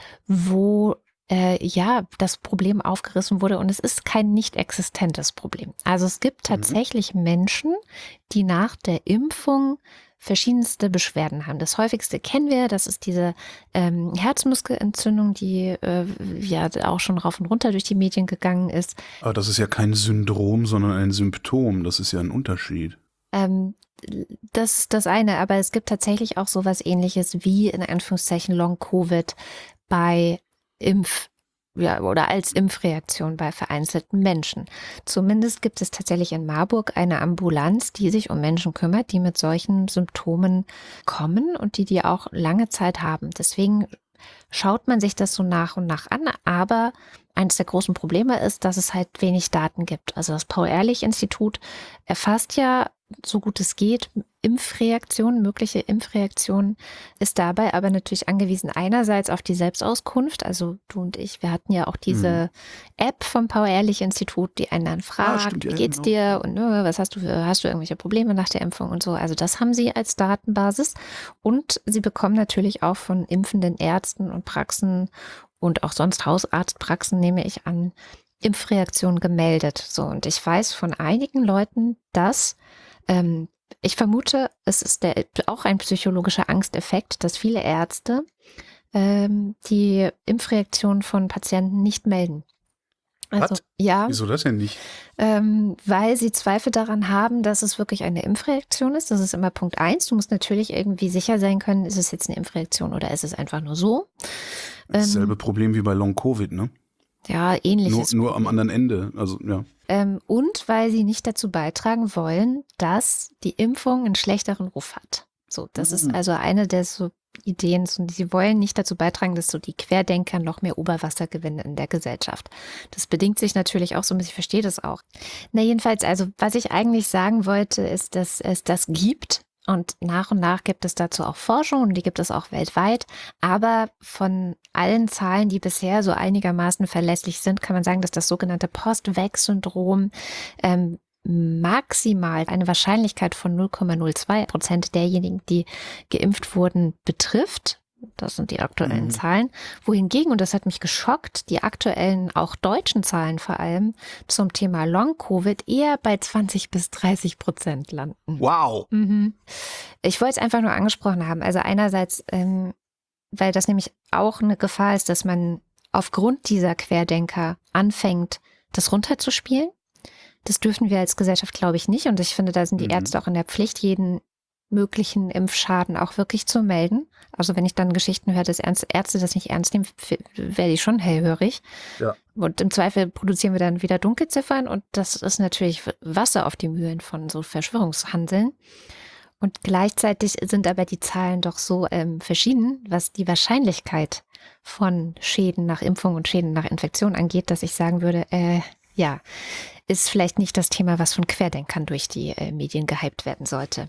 wo äh, ja, das Problem aufgerissen wurde und es ist kein nicht existentes Problem. Also es gibt tatsächlich Menschen, die nach der Impfung verschiedenste Beschwerden haben. Das häufigste kennen wir, das ist diese ähm, Herzmuskelentzündung, die äh, ja auch schon rauf und runter durch die Medien gegangen ist. Aber das ist ja kein Syndrom, sondern ein Symptom. Das ist ja ein Unterschied. Ähm, das ist das eine, aber es gibt tatsächlich auch sowas Ähnliches wie in Anführungszeichen Long-Covid bei Impf, ja, oder als Impfreaktion bei vereinzelten Menschen. Zumindest gibt es tatsächlich in Marburg eine Ambulanz, die sich um Menschen kümmert, die mit solchen Symptomen kommen und die die auch lange Zeit haben. Deswegen schaut man sich das so nach und nach an, aber eines der großen Probleme ist, dass es halt wenig Daten gibt. Also das Paul-Ehrlich-Institut erfasst ja, so gut es geht, Impfreaktionen, mögliche Impfreaktionen, ist dabei aber natürlich angewiesen einerseits auf die Selbstauskunft, also du und ich, wir hatten ja auch diese mhm. App vom Paul-Ehrlich-Institut, die einen dann fragt, ah, stimmt, wie geht's ja, dir und ne, was hast du für, hast du irgendwelche Probleme nach der Impfung und so, also das haben sie als Datenbasis und sie bekommen natürlich auch von impfenden Ärzten und Praxen und auch sonst Hausarztpraxen, nehme ich an, Impfreaktionen gemeldet. So, und ich weiß von einigen Leuten, dass ähm, ich vermute, es ist der, auch ein psychologischer Angsteffekt, dass viele Ärzte ähm, die Impfreaktionen von Patienten nicht melden. Also, Was? ja. Wieso das denn nicht? Ähm, weil sie Zweifel daran haben, dass es wirklich eine Impfreaktion ist. Das ist immer Punkt eins. Du musst natürlich irgendwie sicher sein können, ist es jetzt eine Impfreaktion oder ist es einfach nur so. Dasselbe ähm, Problem wie bei Long-Covid, ne? Ja, ähnliches. Nur, nur am anderen Ende. Also, ja. Ähm, und weil sie nicht dazu beitragen wollen, dass die Impfung einen schlechteren Ruf hat. So, das mhm. ist also eine der so Ideen. So, sie wollen nicht dazu beitragen, dass so die Querdenker noch mehr Oberwasser gewinnen in der Gesellschaft. Das bedingt sich natürlich auch so, ich verstehe das auch. Na, jedenfalls, also was ich eigentlich sagen wollte, ist, dass es das gibt. Und nach und nach gibt es dazu auch Forschung und die gibt es auch weltweit. Aber von allen Zahlen, die bisher so einigermaßen verlässlich sind, kann man sagen, dass das sogenannte Post-Vac-Syndrom ähm, maximal eine Wahrscheinlichkeit von null Komma null zwei Prozent derjenigen, die geimpft wurden, betrifft. Das sind die aktuellen mhm. Zahlen. Wohingegen, und das hat mich geschockt, die aktuellen, auch deutschen Zahlen vor allem zum Thema Long-Covid eher bei zwanzig bis dreißig Prozent landen. Wow. Mhm. Ich wollte es einfach nur angesprochen haben. Also einerseits, ähm, weil das nämlich auch eine Gefahr ist, dass man aufgrund dieser Querdenker anfängt, das runterzuspielen. Das dürfen wir als Gesellschaft, glaube ich, nicht. Und ich finde, da sind die mhm. Ärzte auch in der Pflicht, jeden möglichen Impfschaden auch wirklich zu melden. Also wenn ich dann Geschichten höre, dass Ärzte das nicht ernst nehmen, werde ich schon hellhörig. Ja. Und im Zweifel produzieren wir dann wieder Dunkelziffern und das ist natürlich Wasser auf die Mühlen von so Verschwörungshandeln. Und gleichzeitig sind aber die Zahlen doch so ähm, verschieden, was die Wahrscheinlichkeit von Schäden nach Impfung und Schäden nach Infektion angeht, dass ich sagen würde, äh, ja, ist vielleicht nicht das Thema, was von Querdenkern durch die äh, Medien gehypt werden sollte.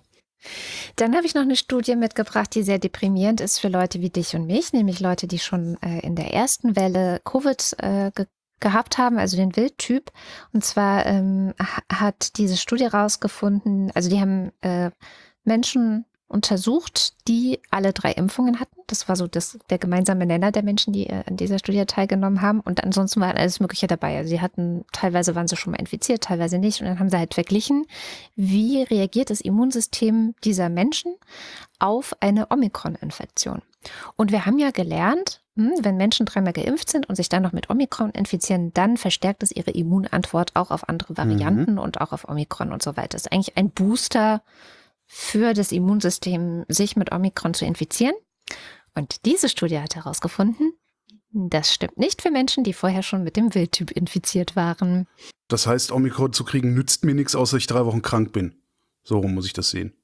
Dann habe ich noch eine Studie mitgebracht, die sehr deprimierend ist für Leute wie dich und mich, nämlich Leute, die schon äh, in der ersten Welle Covid äh, ge- gehabt haben, also den Wildtyp. Und zwar ähm, hat diese Studie rausgefunden, also die haben äh, Menschen untersucht, die alle drei Impfungen hatten. Das war so das, der gemeinsame Nenner der Menschen, die äh, an dieser Studie teilgenommen haben. Und ansonsten war alles Mögliche dabei. Also sie hatten, teilweise waren sie schon mal infiziert, teilweise nicht. Und dann haben sie halt verglichen, wie reagiert das Immunsystem dieser Menschen auf eine Omikron-Infektion. Und wir haben ja gelernt, wenn Menschen dreimal geimpft sind und sich dann noch mit Omikron infizieren, dann verstärkt es ihre Immunantwort auch auf andere Varianten mhm. und auch auf Omikron und so weiter. Das ist eigentlich ein Booster für das Immunsystem, sich mit Omikron zu infizieren. Und diese Studie hat herausgefunden, das stimmt nicht für Menschen, die vorher schon mit dem Wildtyp infiziert waren. Das heißt, Omikron zu kriegen nützt mir nichts, außer ich drei Wochen krank bin. So rum muss ich das sehen.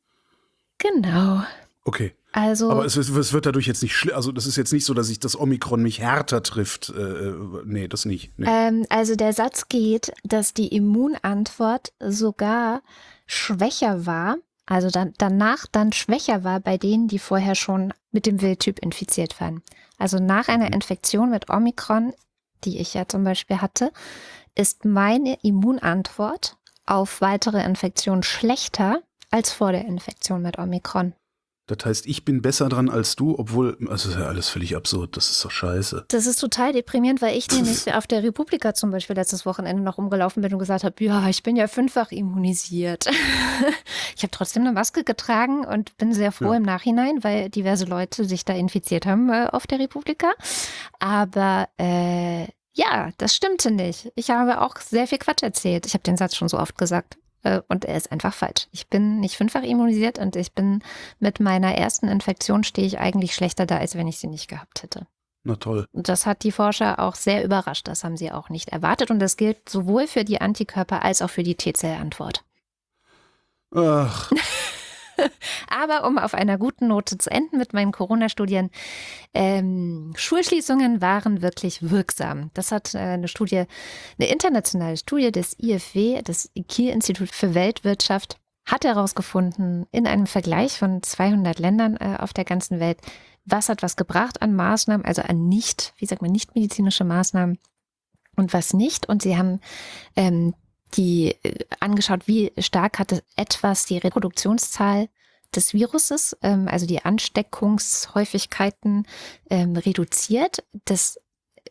Genau. Okay. Also, aber es, es wird dadurch jetzt nicht schlimm. Also das ist jetzt nicht so, dass ich das Omikron mich härter trifft. Äh, nee, das nicht. Nee. Ähm, also der Satz geht, dass die Immunantwort sogar schwächer war Also dann, danach dann schwächer war bei denen, die vorher schon mit dem Wildtyp infiziert waren. Also nach einer Infektion mit Omikron, die ich ja zum Beispiel hatte, ist meine Immunantwort auf weitere Infektionen schlechter als vor der Infektion mit Omikron. Das heißt, ich bin besser dran als du, obwohl, also das ist ja alles völlig absurd, das ist doch scheiße. Das ist total deprimierend, weil ich nämlich auf der Republika zum Beispiel letztes Wochenende noch rumgelaufen bin und gesagt habe, ja, ich bin ja fünffach immunisiert. Ich habe trotzdem eine Maske getragen und bin sehr froh ja. im Nachhinein, weil diverse Leute sich da infiziert haben äh, auf der Republika. Aber äh, ja, das stimmte nicht. Ich habe auch sehr viel Quatsch erzählt. Ich habe den Satz schon so oft gesagt. Und er ist einfach falsch. Ich bin nicht fünffach immunisiert und ich bin mit meiner ersten Infektion stehe ich eigentlich schlechter da, als wenn ich sie nicht gehabt hätte. Na toll. Und das hat die Forscher auch sehr überrascht. Das haben sie auch nicht erwartet. Und das gilt sowohl für die Antikörper als auch für die T-Zell-Antwort. Ach. Aber um auf einer guten Note zu enden mit meinen Corona-Studien, ähm, Schulschließungen waren wirklich wirksam. Das hat äh, eine Studie, eine internationale Studie des I F W, das Kiel-Institut für Weltwirtschaft, hat herausgefunden in einem Vergleich von zweihundert Ländern äh, auf der ganzen Welt, was hat was gebracht an Maßnahmen, also an nicht, wie sagt man, nicht medizinische Maßnahmen und was nicht. Und sie haben ähm, die äh, angeschaut, wie stark hat es etwas die Reproduktionszahl des Viruses, ähm, also die Ansteckungshäufigkeiten ähm, reduziert. Das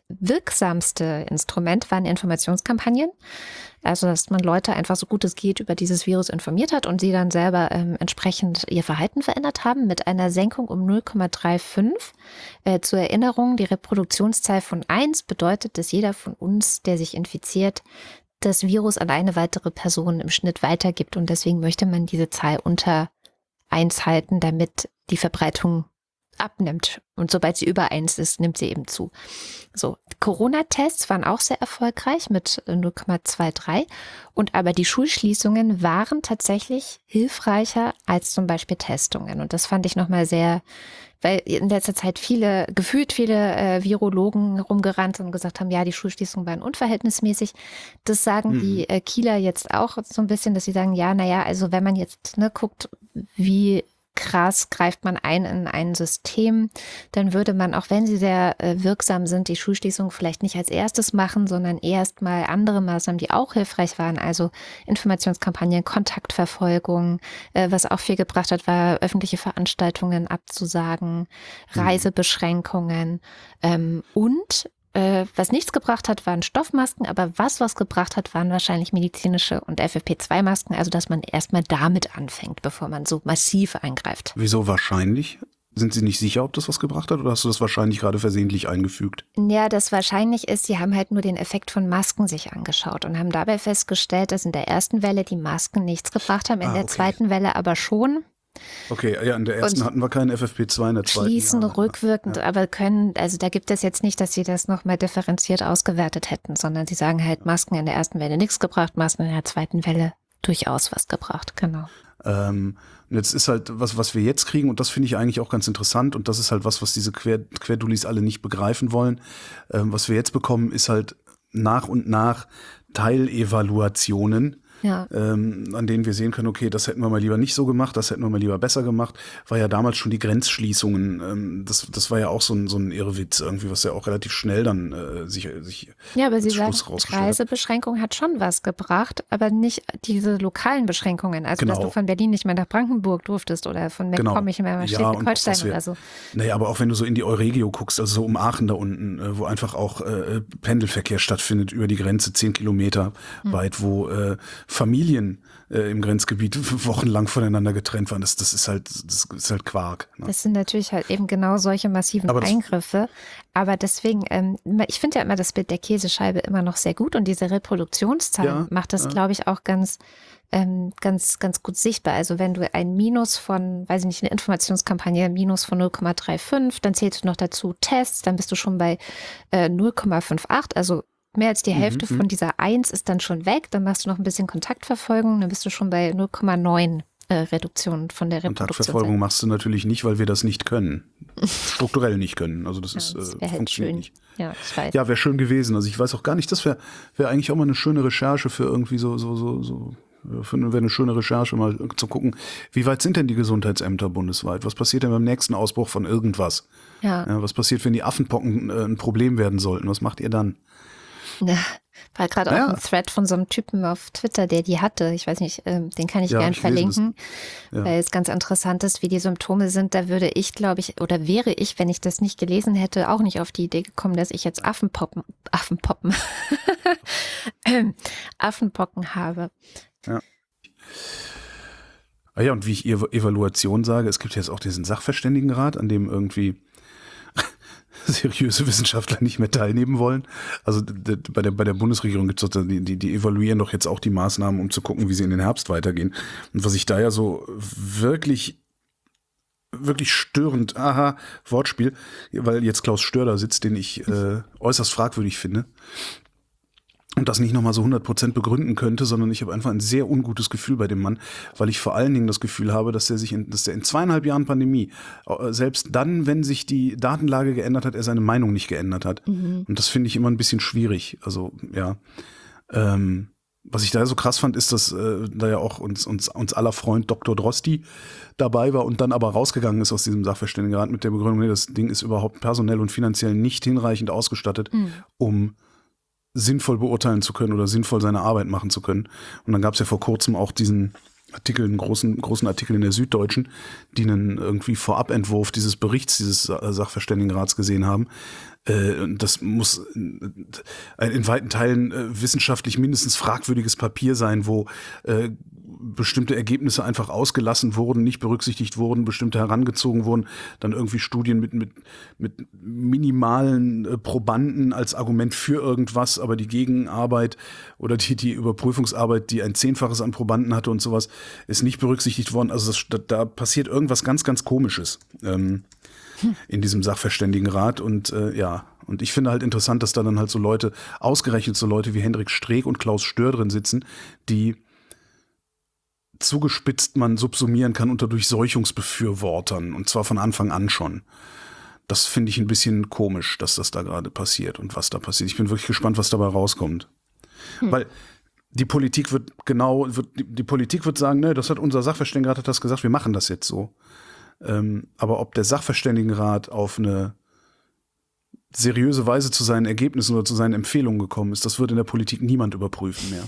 wirksamste Instrument waren Informationskampagnen, also dass man Leute einfach so gut es geht über dieses Virus informiert hat und sie dann selber ähm, entsprechend ihr Verhalten verändert haben mit einer Senkung um null Komma fünfunddreißig. Äh, zur Erinnerung, die Reproduktionszahl von eins bedeutet, dass jeder von uns, der sich infiziert, das Virus an eine weitere Person im Schnitt weitergibt und deswegen möchte man diese Zahl unter eins halten, damit die Verbreitung abnimmt. Und sobald sie über eins ist, nimmt sie eben zu. So, Corona-Tests waren auch sehr erfolgreich mit null Komma dreiundzwanzig und aber die Schulschließungen waren tatsächlich hilfreicher als zum Beispiel Testungen. Und das fand ich nochmal sehr, weil in letzter Zeit viele, gefühlt viele äh, Virologen rumgerannt sind und gesagt haben, ja, die Schulschließungen waren unverhältnismäßig. Das sagen mhm. die äh, Kieler jetzt auch so ein bisschen, dass sie sagen, ja, naja, also wenn man jetzt ne, guckt, wie krass greift man ein in ein System, dann würde man, auch wenn sie sehr äh, wirksam sind, die Schulschließung vielleicht nicht als erstes machen, sondern erst mal andere Maßnahmen, die auch hilfreich waren, also Informationskampagnen, Kontaktverfolgung, äh, was auch viel gebracht hat, war öffentliche Veranstaltungen abzusagen, Reisebeschränkungen ähm, und Äh, was nichts gebracht hat, waren Stoffmasken, aber was was gebracht hat, waren wahrscheinlich medizinische und F F P zwei Masken, also dass man erstmal damit anfängt, bevor man so massiv eingreift. Wieso wahrscheinlich? Sind Sie nicht sicher, ob das was gebracht hat oder hast du das wahrscheinlich gerade versehentlich eingefügt? Ja, das wahrscheinlich ist, sie haben halt nur den Effekt von Masken sich angeschaut und haben dabei festgestellt, dass in der ersten Welle die Masken nichts gebracht haben, in ah, der okay. zweiten Welle aber schon. Okay, ja, in der ersten und hatten wir keinen F F P zwei, in der zweiten. Schließen Jahr. rückwirkend, ja. aber können, also da gibt es jetzt nicht, dass sie das nochmal differenziert ausgewertet hätten, sondern sie sagen halt, Masken in der ersten Welle nichts gebracht, Masken in der zweiten Welle durchaus was gebracht, genau. Ähm, und jetzt ist halt was, was wir jetzt kriegen, und das finde ich eigentlich auch ganz interessant, und das ist halt was, was diese Quer, Querdulis alle nicht begreifen wollen. Ähm, was wir jetzt bekommen, ist halt nach und nach Teilevaluationen. Ja. Ähm, an denen wir sehen können, okay, das hätten wir mal lieber nicht so gemacht, das hätten wir mal lieber besser gemacht, war ja damals schon die Grenzschließungen, ähm, das, das war ja auch so ein, so ein Irrwitz irgendwie, was ja auch relativ schnell dann äh, sich, sich Ja, aber Sie sagen, Reisebeschränkung hat schon was gebracht, aber nicht diese lokalen Beschränkungen, also genau. dass du von Berlin nicht mehr nach Brandenburg durftest oder von Mecklenburg genau. nicht mehr nach Schleswig-Holstein ja, oder so. Naja, aber auch wenn du so in die Euregio guckst, also so um Aachen da unten, äh, wo einfach auch äh, Pendelverkehr stattfindet über die Grenze, zehn Kilometer hm. weit, wo äh, Familien äh, im Grenzgebiet wochenlang voneinander getrennt waren. Das, das ist halt, das ist halt Quark. Ne? Das sind natürlich halt eben genau solche massiven aber Eingriffe. Aber deswegen, ähm, ich finde ja immer das Bild der Käsescheibe immer noch sehr gut und diese Reproduktionszahl ja, macht das, ja. glaube ich, auch ganz, ähm, ganz, ganz gut sichtbar. Also wenn du ein Minus von, weiß ich nicht, eine Informationskampagne, ein Minus von null Komma fünfunddreißig, dann zählst du noch dazu Tests, dann bist du schon bei äh, null Komma achtzig, also mehr als die Hälfte mhm, von dieser eins ist dann schon weg. Dann machst du noch ein bisschen Kontaktverfolgung. Dann bist du schon bei null Komma neun äh, Reduktion von der Reproduktion. Kontaktverfolgung machst du natürlich nicht, weil wir das nicht können. Strukturell nicht können. Also das, ja, ist, das äh, halt schön. Nicht. Ja, ich weiß. Ja, wäre schön gewesen. Also ich weiß auch gar nicht, das wäre wär eigentlich auch mal eine schöne Recherche für irgendwie so, so, so, so wäre eine schöne Recherche, mal zu gucken, wie weit sind denn die Gesundheitsämter bundesweit? Was passiert denn beim nächsten Ausbruch von irgendwas? Ja. Ja, was passiert, wenn die Affenpocken äh, ein Problem werden sollten? Was macht ihr dann? Ja, war gerade Naja. auch ein Thread von so einem Typen auf Twitter, der die hatte. Ich weiß nicht, ähm, den kann ich Ja, gern ich lese verlinken, Ja. weil es ganz interessant ist, wie die Symptome sind. Da würde ich, glaube ich, oder wäre ich, wenn ich das nicht gelesen hätte, auch nicht auf die Idee gekommen, dass ich jetzt Affenpoppen, Affenpoppen, ähm, Affenpocken habe. Ah ja, und wie ich Ev- Evaluation sage, es gibt jetzt auch diesen Sachverständigenrat, an dem irgendwie seriöse Wissenschaftler nicht mehr teilnehmen wollen. Also d- d- bei der, bei der Bundesregierung gibt es doch, die, die, die evaluieren doch jetzt auch die Maßnahmen, um zu gucken, wie sie in den Herbst weitergehen. Und was ich da ja so wirklich, wirklich störend, aha, Wortspiel, weil jetzt Klaus Stör da sitzt, den ich äh, äußerst fragwürdig finde. Und das nicht nochmal so hundert Prozent begründen könnte, sondern ich habe einfach ein sehr ungutes Gefühl bei dem Mann, weil ich vor allen Dingen das Gefühl habe, dass er sich in, dass er in zweieinhalb Jahren Pandemie, äh, selbst dann, wenn sich die Datenlage geändert hat, er seine Meinung nicht geändert hat. Mhm. Und das finde ich immer ein bisschen schwierig. Also, ja. Ähm, was ich da so krass fand, ist, dass äh, da ja auch uns, uns, uns aller Freund Doktor Drosti dabei war und dann aber rausgegangen ist aus diesem Sachverständigenrat mit der Begründung, nee, das Ding ist überhaupt personell und finanziell nicht hinreichend ausgestattet, Mhm. um sinnvoll beurteilen zu können oder sinnvoll seine Arbeit machen zu können. Und dann gab es ja vor kurzem auch diesen Artikel, einen großen, großen Artikel in der Süddeutschen, die einen irgendwie Vorabentwurf dieses Berichts dieses Sachverständigenrats gesehen haben. Äh, das muss ein in weiten Teilen äh, wissenschaftlich mindestens fragwürdiges Papier sein, wo äh, bestimmte Ergebnisse einfach ausgelassen wurden, nicht berücksichtigt wurden, bestimmte herangezogen wurden, dann irgendwie Studien mit, mit, mit minimalen äh, Probanden als Argument für irgendwas, aber die Gegenarbeit oder die, die Überprüfungsarbeit, die ein Zehnfaches an Probanden hatte und sowas, ist nicht berücksichtigt worden. Also das, da, da passiert irgendwas ganz, ganz Komisches ähm, hm. in diesem Sachverständigenrat und äh, ja, und ich finde halt interessant, dass da dann halt so Leute, ausgerechnet so Leute wie Hendrik Streeck und Klaus Stör drin sitzen, die zugespitzt man subsumieren kann unter Durchseuchungsbefürwortern und zwar von Anfang an schon. Das finde ich ein bisschen komisch, dass das da gerade passiert und was da passiert. Ich bin wirklich gespannt, was dabei rauskommt. Hm. Weil die Politik wird genau, wird, die, die Politik wird sagen, ne, das hat unser Sachverständigenrat hat das gesagt, wir machen das jetzt so. Ähm, aber ob der Sachverständigenrat auf eine seriöse Weise zu seinen Ergebnissen oder zu seinen Empfehlungen gekommen ist, das wird in der Politik niemand überprüfen mehr.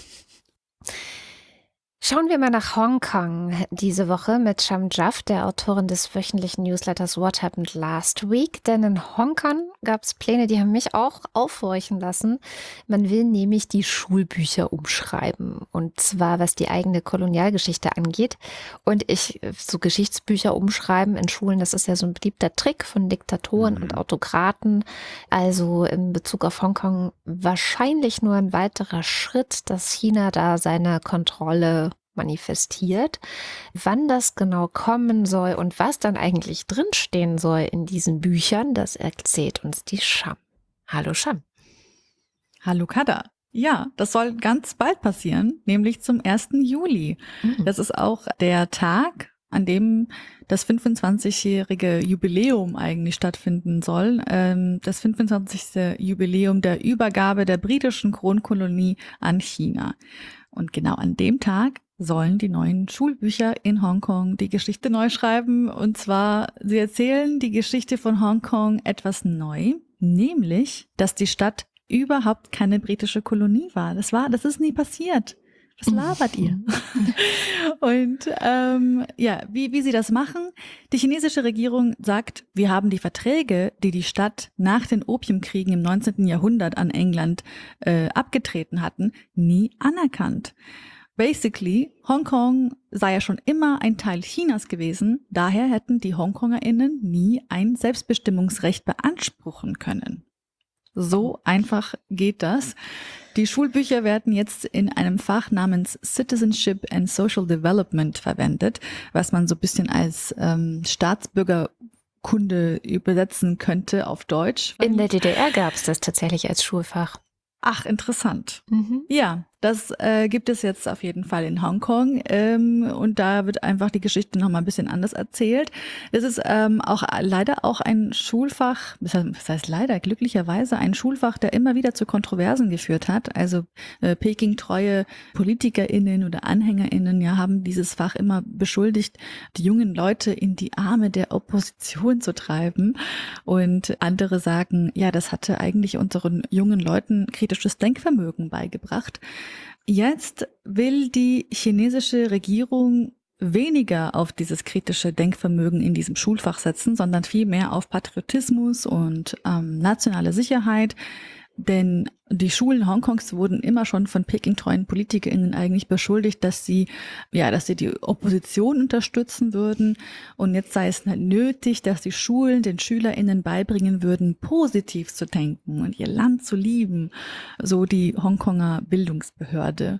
Schauen wir mal nach Hongkong diese Woche mit Sham Jaff, der Autorin des wöchentlichen Newsletters What Happened Last Week. Denn in Hongkong gab es Pläne, die haben mich auch aufhorchen lassen. Man will nämlich die Schulbücher umschreiben. Und zwar, was die eigene Kolonialgeschichte angeht. Und ich, so Geschichtsbücher umschreiben in Schulen, das ist ja so ein beliebter Trick von Diktatoren mhm. und Autokraten. Also in Bezug auf Hongkong wahrscheinlich nur ein weiterer Schritt, dass China da seine Kontrolle manifestiert. Wann das genau kommen soll und was dann eigentlich drinstehen soll in diesen Büchern, das erzählt uns die Sham. Hallo Sham. Hallo Kada. Ja, das soll ganz bald passieren, nämlich zum ersten Juli. Mhm. Das ist auch der Tag, an dem das fünfundzwanzigjährige Jubiläum eigentlich stattfinden soll. Das fünfundzwanzigste Jubiläum der Übergabe der britischen Kronkolonie an China. Und genau an dem Tag sollen die neuen Schulbücher in Hongkong die Geschichte neu schreiben. Und zwar, sie erzählen die Geschichte von Hongkong etwas neu, nämlich, dass die Stadt überhaupt keine britische Kolonie war. Das war, das ist nie passiert. Was labert ihr? Und ähm, ja, wie, wie sie das machen? Die chinesische Regierung sagt, wir haben die Verträge, die die Stadt nach den Opiumkriegen im neunzehnten Jahrhundert an England äh, abgetreten hatten, nie anerkannt. Basically, Hongkong sei ja schon immer ein Teil Chinas gewesen, daher hätten die HongkongerInnen nie ein Selbstbestimmungsrecht beanspruchen können. So einfach geht das. Die Schulbücher werden jetzt in einem Fach namens Citizenship and Social Development verwendet, was man so ein bisschen als ähm, Staatsbürgerkunde übersetzen könnte auf Deutsch. In der D D R gab es das tatsächlich als Schulfach. Ach, interessant. Mhm. Ja, Das äh, gibt es jetzt auf jeden Fall in Hongkong ähm, und da wird einfach die Geschichte noch mal ein bisschen anders erzählt. Das ist ähm, auch leider auch ein Schulfach, das heißt leider, glücklicherweise ein Schulfach, der immer wieder zu Kontroversen geführt hat. Also äh, Peking-treue PolitikerInnen oder AnhängerInnen ja, haben dieses Fach immer beschuldigt, die jungen Leute in die Arme der Opposition zu treiben. Und andere sagen, ja, das hatte eigentlich unseren jungen Leuten kritisches Denkvermögen beigebracht. Jetzt will die chinesische Regierung weniger auf dieses kritische Denkvermögen in diesem Schulfach setzen, sondern vielmehr auf Patriotismus und ähm, nationale Sicherheit. Denn die Schulen Hongkongs wurden immer schon von Peking-treuen PolitikerInnen eigentlich beschuldigt, dass sie, ja, dass sie die Opposition unterstützen würden. Und jetzt sei es nötig, dass die Schulen den SchülerInnen beibringen würden, positiv zu denken und ihr Land zu lieben. So die Hongkonger Bildungsbehörde.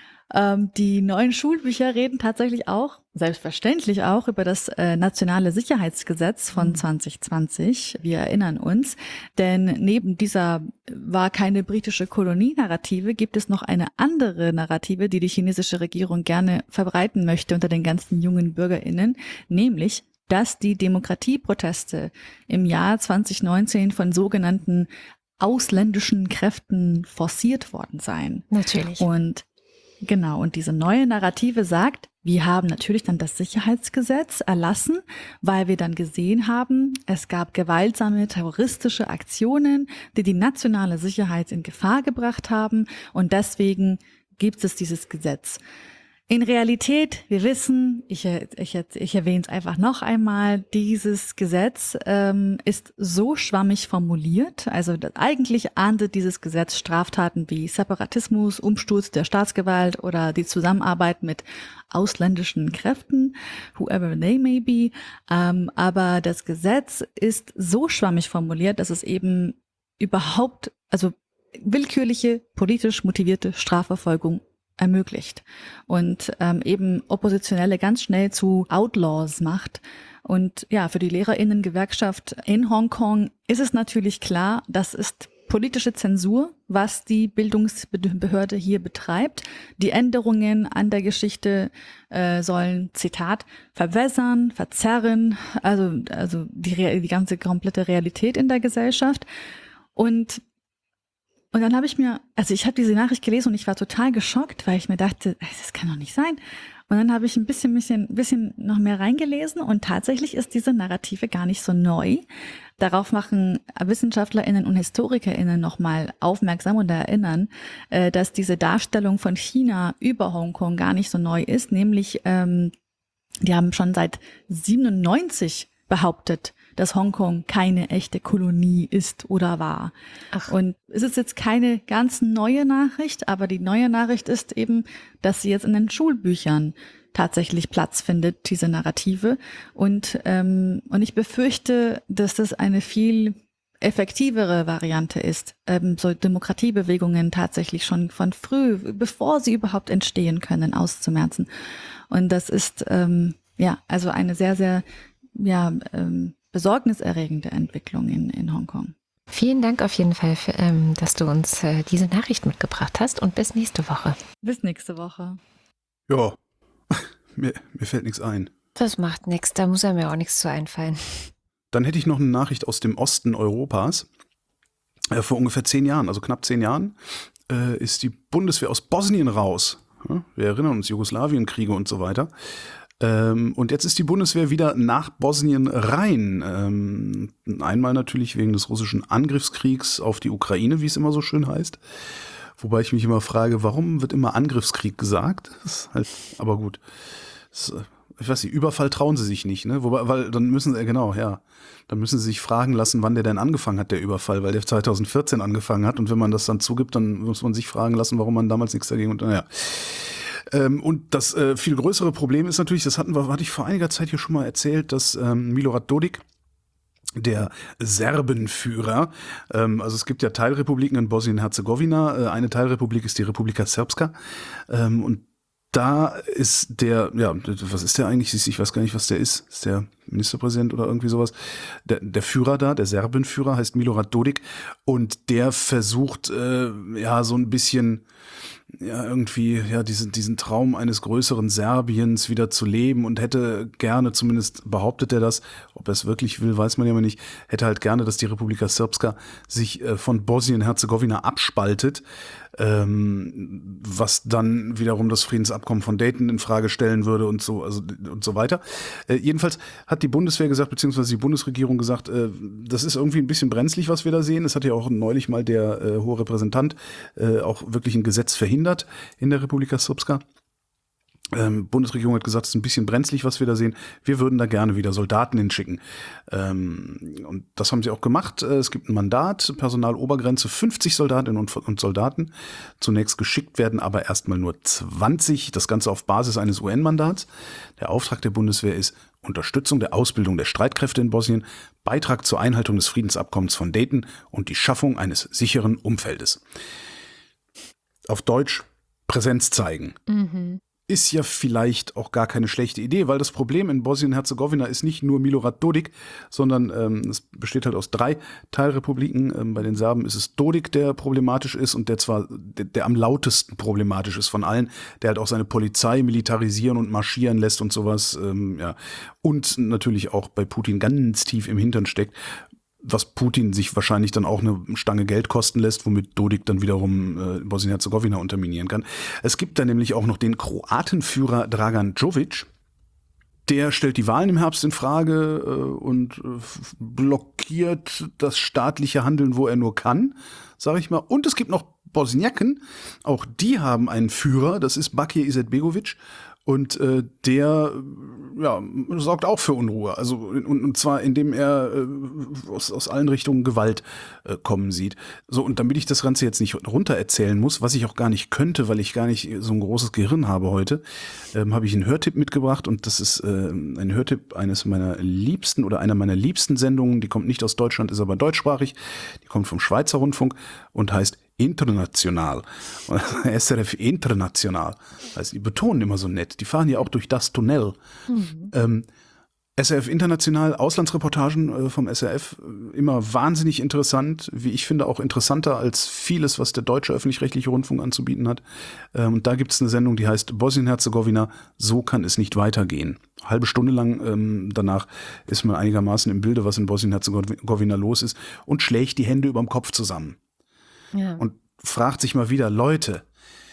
Ähm, die neuen Schulbücher reden tatsächlich auch, selbstverständlich auch, über das äh, Nationale Sicherheitsgesetz von zwanzig zwanzig. Wir erinnern uns, denn neben dieser war keine britische Kolonie-Narrative, gibt es noch eine andere Narrative, die die chinesische Regierung gerne verbreiten möchte unter den ganzen jungen BürgerInnen, nämlich, dass die Demokratieproteste im Jahr zwanzig neunzehn von sogenannten ausländischen Kräften forciert worden seien. Natürlich. Und Genau, und diese neue Narrative sagt, wir haben natürlich dann das Sicherheitsgesetz erlassen, weil wir dann gesehen haben, es gab gewaltsame terroristische Aktionen, die die nationale Sicherheit in Gefahr gebracht haben und deswegen gibt es dieses Gesetz. In Realität, wir wissen, ich, ich, ich erwähne es einfach noch einmal, dieses Gesetz ähm, ist so schwammig formuliert, also eigentlich ahndet dieses Gesetz Straftaten wie Separatismus, Umsturz der Staatsgewalt oder die Zusammenarbeit mit ausländischen Kräften, whoever they may be, ähm, aber das Gesetz ist so schwammig formuliert, dass es eben überhaupt, also willkürliche, politisch motivierte Strafverfolgung ermöglicht und ähm, eben Oppositionelle ganz schnell zu Outlaws macht. Und ja, für die LehrerInnen-Gewerkschaft in Hongkong ist es natürlich klar, das ist politische Zensur, was die Bildungsbehörde hier betreibt. Die Änderungen an der Geschichte äh, sollen, Zitat, verwässern, verzerren, also, also die, die ganze komplette Realität in der Gesellschaft. Und Und dann habe ich mir, also ich habe diese Nachricht gelesen und ich war total geschockt, weil ich mir dachte, das kann doch nicht sein. Und dann habe ich ein bisschen, bisschen, bisschen noch mehr reingelesen und tatsächlich ist diese Narrative gar nicht so neu. Darauf machen WissenschaftlerInnen und HistorikerInnen nochmal aufmerksam und erinnern, dass diese Darstellung von China über Hongkong gar nicht so neu ist. Nämlich, ähm, die haben schon seit siebenundneunzig behauptet, dass Hongkong keine echte Kolonie ist oder war. Ach. Und es ist jetzt keine ganz neue Nachricht, aber die neue Nachricht ist eben, dass sie jetzt in den Schulbüchern tatsächlich Platz findet, diese Narrative. Und, ähm, und ich befürchte, dass das eine viel effektivere Variante ist, ähm, so Demokratiebewegungen tatsächlich schon von früh, bevor sie überhaupt entstehen können, auszumerzen. Und das ist, ähm, ja, also eine sehr, sehr, ja, ähm, besorgniserregende Entwicklung in, in Hongkong. Vielen Dank auf jeden Fall, für, ähm, dass du uns äh, diese Nachricht mitgebracht hast und bis nächste Woche. Bis nächste Woche. Ja, mir, mir fällt nichts ein. Das macht nichts, da muss ja mir auch nichts zu einfallen. Dann hätte ich noch eine Nachricht aus dem Osten Europas. Äh, vor ungefähr zehn Jahren, also knapp zehn Jahren, äh, ist die Bundeswehr aus Bosnien raus. Ja, wir erinnern uns, Jugoslawienkriege und so weiter. Ähm, und jetzt ist die Bundeswehr wieder nach Bosnien rein. Ähm, einmal natürlich wegen des russischen Angriffskriegs auf die Ukraine, wie es immer so schön heißt. Wobei ich mich immer frage, warum wird immer Angriffskrieg gesagt? Das ist halt, aber gut. Das, ich weiß nicht, Überfall trauen sie sich nicht, ne? Wobei, weil dann müssen sie, genau, ja, dann müssen sie sich fragen lassen, wann der denn angefangen hat, der Überfall, weil der zweitausendvierzehn angefangen hat. Und wenn man das dann zugibt, dann muss man sich fragen lassen, warum man damals nichts dagegen und naja. Ähm, und das äh, viel größere Problem ist natürlich, das hatten wir, hatte ich vor einiger Zeit hier schon mal erzählt, dass ähm, Milorad Dodik, der Serbenführer, ähm, also es gibt ja Teilrepubliken in Bosnien-Herzegowina, äh, eine Teilrepublik ist die Republika Srpska ähm, und da ist der, ja, was ist der eigentlich? Ich weiß gar nicht, was der ist. Ist der Ministerpräsident oder irgendwie sowas? Der, der Führer da, der Serbenführer, heißt Milorad Dodik. Und der versucht, äh, ja, so ein bisschen, ja, irgendwie, ja, diesen, diesen Traum eines größeren Serbiens wieder zu leben und hätte gerne, zumindest behauptet er das, ob er es wirklich will, weiß man ja immer nicht, hätte halt gerne, dass die Republika Srpska sich äh, von Bosnien-Herzegowina abspaltet, ähm, was dann wiederum das Friedensabkommen von Dayton in Frage stellen würde und so, also und so weiter. Äh, jedenfalls hat die Bundeswehr gesagt, beziehungsweise die Bundesregierung gesagt, äh, das ist irgendwie ein bisschen brenzlig, was wir da sehen. Es hat ja auch neulich mal der äh, hohe Repräsentant äh, auch wirklich ein Gesetz verhindert in der Republika Srpska. Ähm, Bundesregierung hat gesagt, es ist ein bisschen brenzlig, was wir da sehen. Wir würden da gerne wieder Soldaten hinschicken. Ähm, und das haben sie auch gemacht. Es gibt ein Mandat, Personalobergrenze fünfzig Soldatinnen und, und Soldaten. Zunächst geschickt werden aber erstmal nur zwanzig. Das Ganze auf Basis eines U N-Mandats. Der Auftrag der Bundeswehr ist Unterstützung der Ausbildung der Streitkräfte in Bosnien, Beitrag zur Einhaltung des Friedensabkommens von Dayton und die Schaffung eines sicheren Umfeldes. Auf Deutsch Präsenz zeigen. Mhm. Ist ja vielleicht auch gar keine schlechte Idee, weil das Problem in Bosnien-Herzegowina ist nicht nur Milorad Dodik, sondern ähm, es besteht halt aus drei Teilrepubliken. Ähm, bei den Serben ist es Dodik, der problematisch ist und der zwar der, der am lautesten problematisch ist von allen, der halt auch seine Polizei militarisieren und marschieren lässt und sowas. Ähm, ja. Und natürlich auch bei Putin ganz tief im Hintern steckt, was Putin sich wahrscheinlich dann auch eine Stange Geld kosten lässt, womit Dodik dann wiederum äh, Bosnien-Herzegowina unterminieren kann. Es gibt da nämlich auch noch den Kroatenführer Dragan Jovic. Der stellt die Wahlen im Herbst in Frage äh, und äh, blockiert das staatliche Handeln, wo er nur kann, sage ich mal. Und es gibt noch Bosniaken, auch die haben einen Führer, das ist Bakir Izetbegovic. Und äh, der ja, sorgt auch für Unruhe. Also und, und zwar indem er äh, aus, aus allen Richtungen Gewalt äh, kommen sieht. So, und damit ich das Ganze jetzt nicht runter erzählen muss, was ich auch gar nicht könnte, weil ich gar nicht so ein großes Gehirn habe heute, ähm, habe ich einen Hörtipp mitgebracht und das ist äh, ein Hörtipp eines meiner liebsten oder einer meiner liebsten Sendungen. Die kommt nicht aus Deutschland, ist aber deutschsprachig. Die kommt vom Schweizer Rundfunk und heißt International. S R F International. Also die betonen immer so nett. Die fahren ja auch durch das Tunnel. Mhm. Ähm, S R F International, Auslandsreportagen äh, vom S R F, äh, immer wahnsinnig interessant. Wie ich finde, auch interessanter als vieles, was der deutsche öffentlich-rechtliche Rundfunk anzubieten hat. Ähm, und da gibt es eine Sendung, die heißt Bosnien-Herzegowina, so kann es nicht weitergehen. Halbe Stunde lang ähm, danach ist man einigermaßen im Bilde, was in Bosnien-Herzegowina los ist und schlägt die Hände überm Kopf zusammen. Ja. Und fragt sich mal wieder, Leute,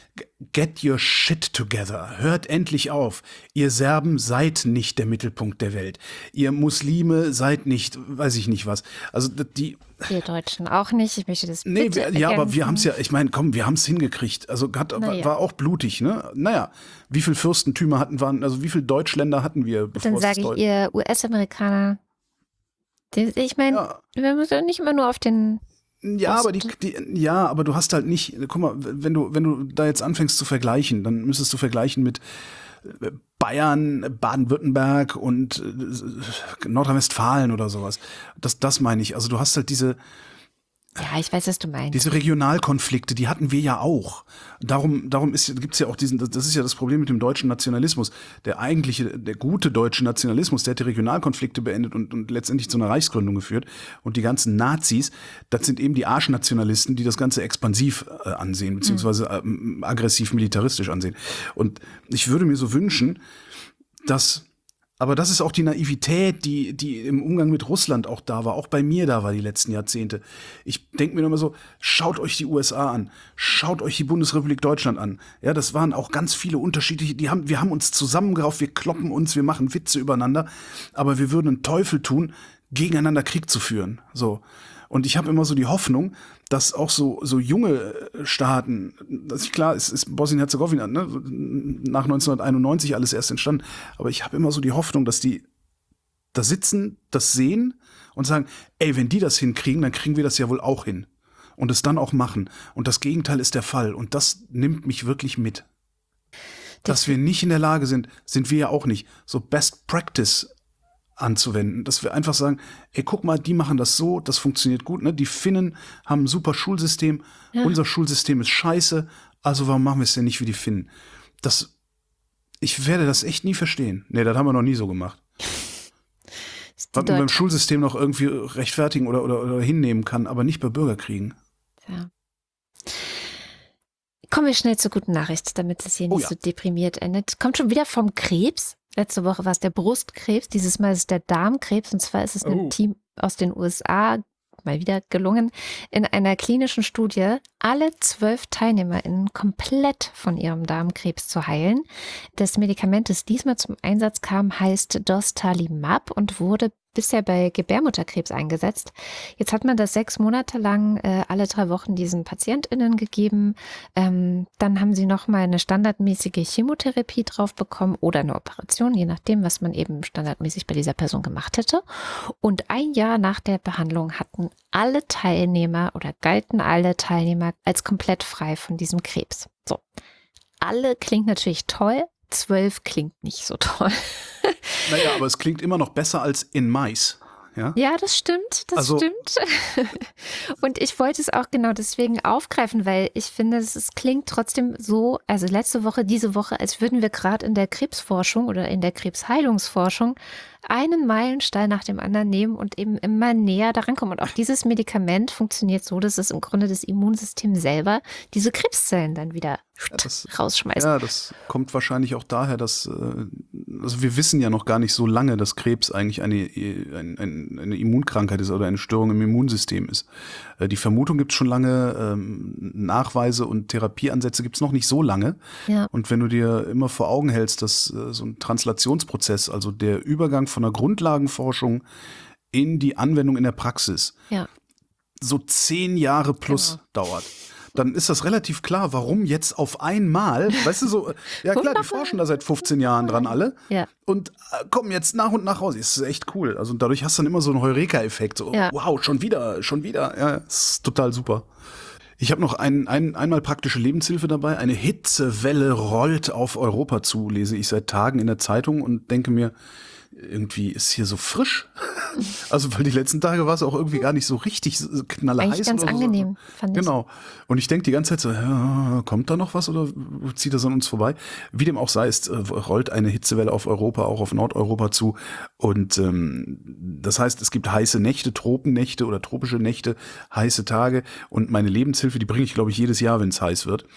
get your shit together. Hört endlich auf. Ihr Serben seid nicht der Mittelpunkt der Welt. Ihr Muslime seid nicht, weiß ich nicht was. Also die. Wir Deutschen auch nicht. Ich möchte das nee, bitte wir, ja, aber wir haben es ja, ich meine, komm, wir haben es hingekriegt. Also hat, naja. war auch blutig, ne? Naja, wie viele Fürstentümer hatten waren, also wie viele Deutschländer hatten wir? Dann sage ich, ihr U S-Amerikaner, ich meine, ja. wir müssen nicht immer nur auf den Ja, aber die, die, ja, aber du hast halt nicht, guck mal, wenn du, wenn du da jetzt anfängst zu vergleichen, dann müsstest du vergleichen mit Bayern, Baden-Württemberg und Nordrhein-Westfalen oder sowas. Das, das meine ich. Also du hast halt diese, ja, ich weiß, was du meinst. Diese Regionalkonflikte, die hatten wir ja auch. Darum, darum ist, gibt's ja auch diesen, das ist ja das Problem mit dem deutschen Nationalismus. Der eigentliche, der gute deutsche Nationalismus, der hat die Regionalkonflikte beendet und, und letztendlich zu einer Reichsgründung geführt. Und die ganzen Nazis, das sind eben die Arschnationalisten, die das Ganze expansiv äh, ansehen, beziehungsweise äh, aggressiv militaristisch ansehen. Und ich würde mir so wünschen, dass Aber das ist auch die Naivität, die, die im Umgang mit Russland auch da war, auch bei mir da war die letzten Jahrzehnte. Ich denke mir immer so, schaut euch die U S A an, schaut euch die Bundesrepublik Deutschland an. Ja, das waren auch ganz viele unterschiedliche, die haben, wir haben uns zusammengerauft, wir kloppen uns, wir machen Witze übereinander, aber wir würden einen Teufel tun, gegeneinander Krieg zu führen. So. Und ich habe immer so die Hoffnung, dass auch so, so junge Staaten, das ist klar, es ist Bosnien-Herzegowina, ne, nach neunzehnhunderteinundneunzig alles erst entstanden, aber ich habe immer so die Hoffnung, dass die da sitzen, das sehen und sagen, ey, wenn die das hinkriegen, dann kriegen wir das ja wohl auch hin. Und es dann auch machen. Und das Gegenteil ist der Fall. Und das nimmt mich wirklich mit. Dass wir nicht in der Lage sind, sind wir ja auch nicht. So Best Practice anzuwenden, dass wir einfach sagen, ey, guck mal, die machen das so, das funktioniert gut, ne? Die Finnen haben ein super Schulsystem, ja. Unser Schulsystem ist scheiße, also warum machen wir es denn nicht wie die Finnen? Das Ich werde das echt nie verstehen. Nee, das haben wir noch nie so gemacht. Was man beim Schulsystem noch irgendwie rechtfertigen oder, oder, oder hinnehmen kann, aber nicht bei Bürgerkriegen. Ja. Kommen wir schnell zur guten Nachricht, damit es hier nicht oh ja. so deprimiert endet. Kommt schon wieder vom Krebs. Letzte Woche war es der Brustkrebs, dieses Mal ist es der Darmkrebs. Und zwar ist es einem oh. Team aus den U S A mal wieder gelungen, in einer klinischen Studie alle zwölf TeilnehmerInnen komplett von ihrem Darmkrebs zu heilen. Das Medikament, das diesmal zum Einsatz kam, heißt Dostarlimab und wurde bisher bei Gebärmutterkrebs eingesetzt. Jetzt hat man das sechs Monate lang äh, alle drei Wochen diesen PatientInnen gegeben. Ähm, dann haben sie nochmal eine standardmäßige Chemotherapie drauf bekommen oder eine Operation, je nachdem, was man eben standardmäßig bei dieser Person gemacht hätte. Und ein Jahr nach der Behandlung hatten alle Teilnehmer oder galten alle Teilnehmer als komplett frei von diesem Krebs. So, alle klingt natürlich toll. Zwölf klingt nicht so toll. Naja, aber es klingt immer noch besser als in Mais. Ja, ja das stimmt, das also, stimmt. Und ich wollte es auch genau deswegen aufgreifen, weil ich finde, es, es klingt trotzdem so, also letzte Woche, diese Woche, als würden wir gerade in der Krebsforschung oder in der Krebsheilungsforschung einen Meilenstein nach dem anderen nehmen und eben immer näher daran kommen. Und auch dieses Medikament funktioniert so, dass es im Grunde das Immunsystem selber diese Krebszellen dann wieder ja, das, rausschmeißt. Ja, das kommt wahrscheinlich auch daher, dass also wir wissen ja noch gar nicht so lange, dass Krebs eigentlich eine, eine, eine Immunkrankheit ist oder eine Störung im Immunsystem ist. Die Vermutung gibt es schon lange, Nachweise und Therapieansätze gibt es noch nicht so lange. Ja. Und wenn du dir immer vor Augen hältst, dass so ein Translationsprozess, also der Übergang von der Grundlagenforschung in die Anwendung in der Praxis, ja. so zehn Jahre plus genau. dauert. Dann ist das relativ klar, warum jetzt auf einmal, weißt du so, ja klar, die forschen da seit fünfzehn Jahren dran alle ja. und äh, kommen jetzt nach und nach raus. Das ist echt cool. Also dadurch hast du dann immer so einen Heureka-Effekt. So, ja. wow, schon wieder, schon wieder. Ja, das ist total super. Ich habe noch ein, ein, einmal praktische Lebenshilfe dabei. Eine Hitzewelle rollt auf Europa zu, lese ich seit Tagen in der Zeitung und denke mir, irgendwie ist hier so frisch. Also, weil die letzten Tage war es auch irgendwie gar nicht so richtig knallerheiß. Eigentlich ganz oder so. angenehm, fand ich. Genau. Und ich denke die ganze Zeit so, ja, kommt da noch was oder zieht das an uns vorbei? Wie dem auch sei, es rollt eine Hitzewelle auf Europa, auch auf Nordeuropa zu. Und ähm, das heißt, es gibt heiße Nächte, Tropennächte oder tropische Nächte, heiße Tage. Und meine Lebenshilfe, die bringe ich, glaube ich, jedes Jahr, wenn es heiß wird.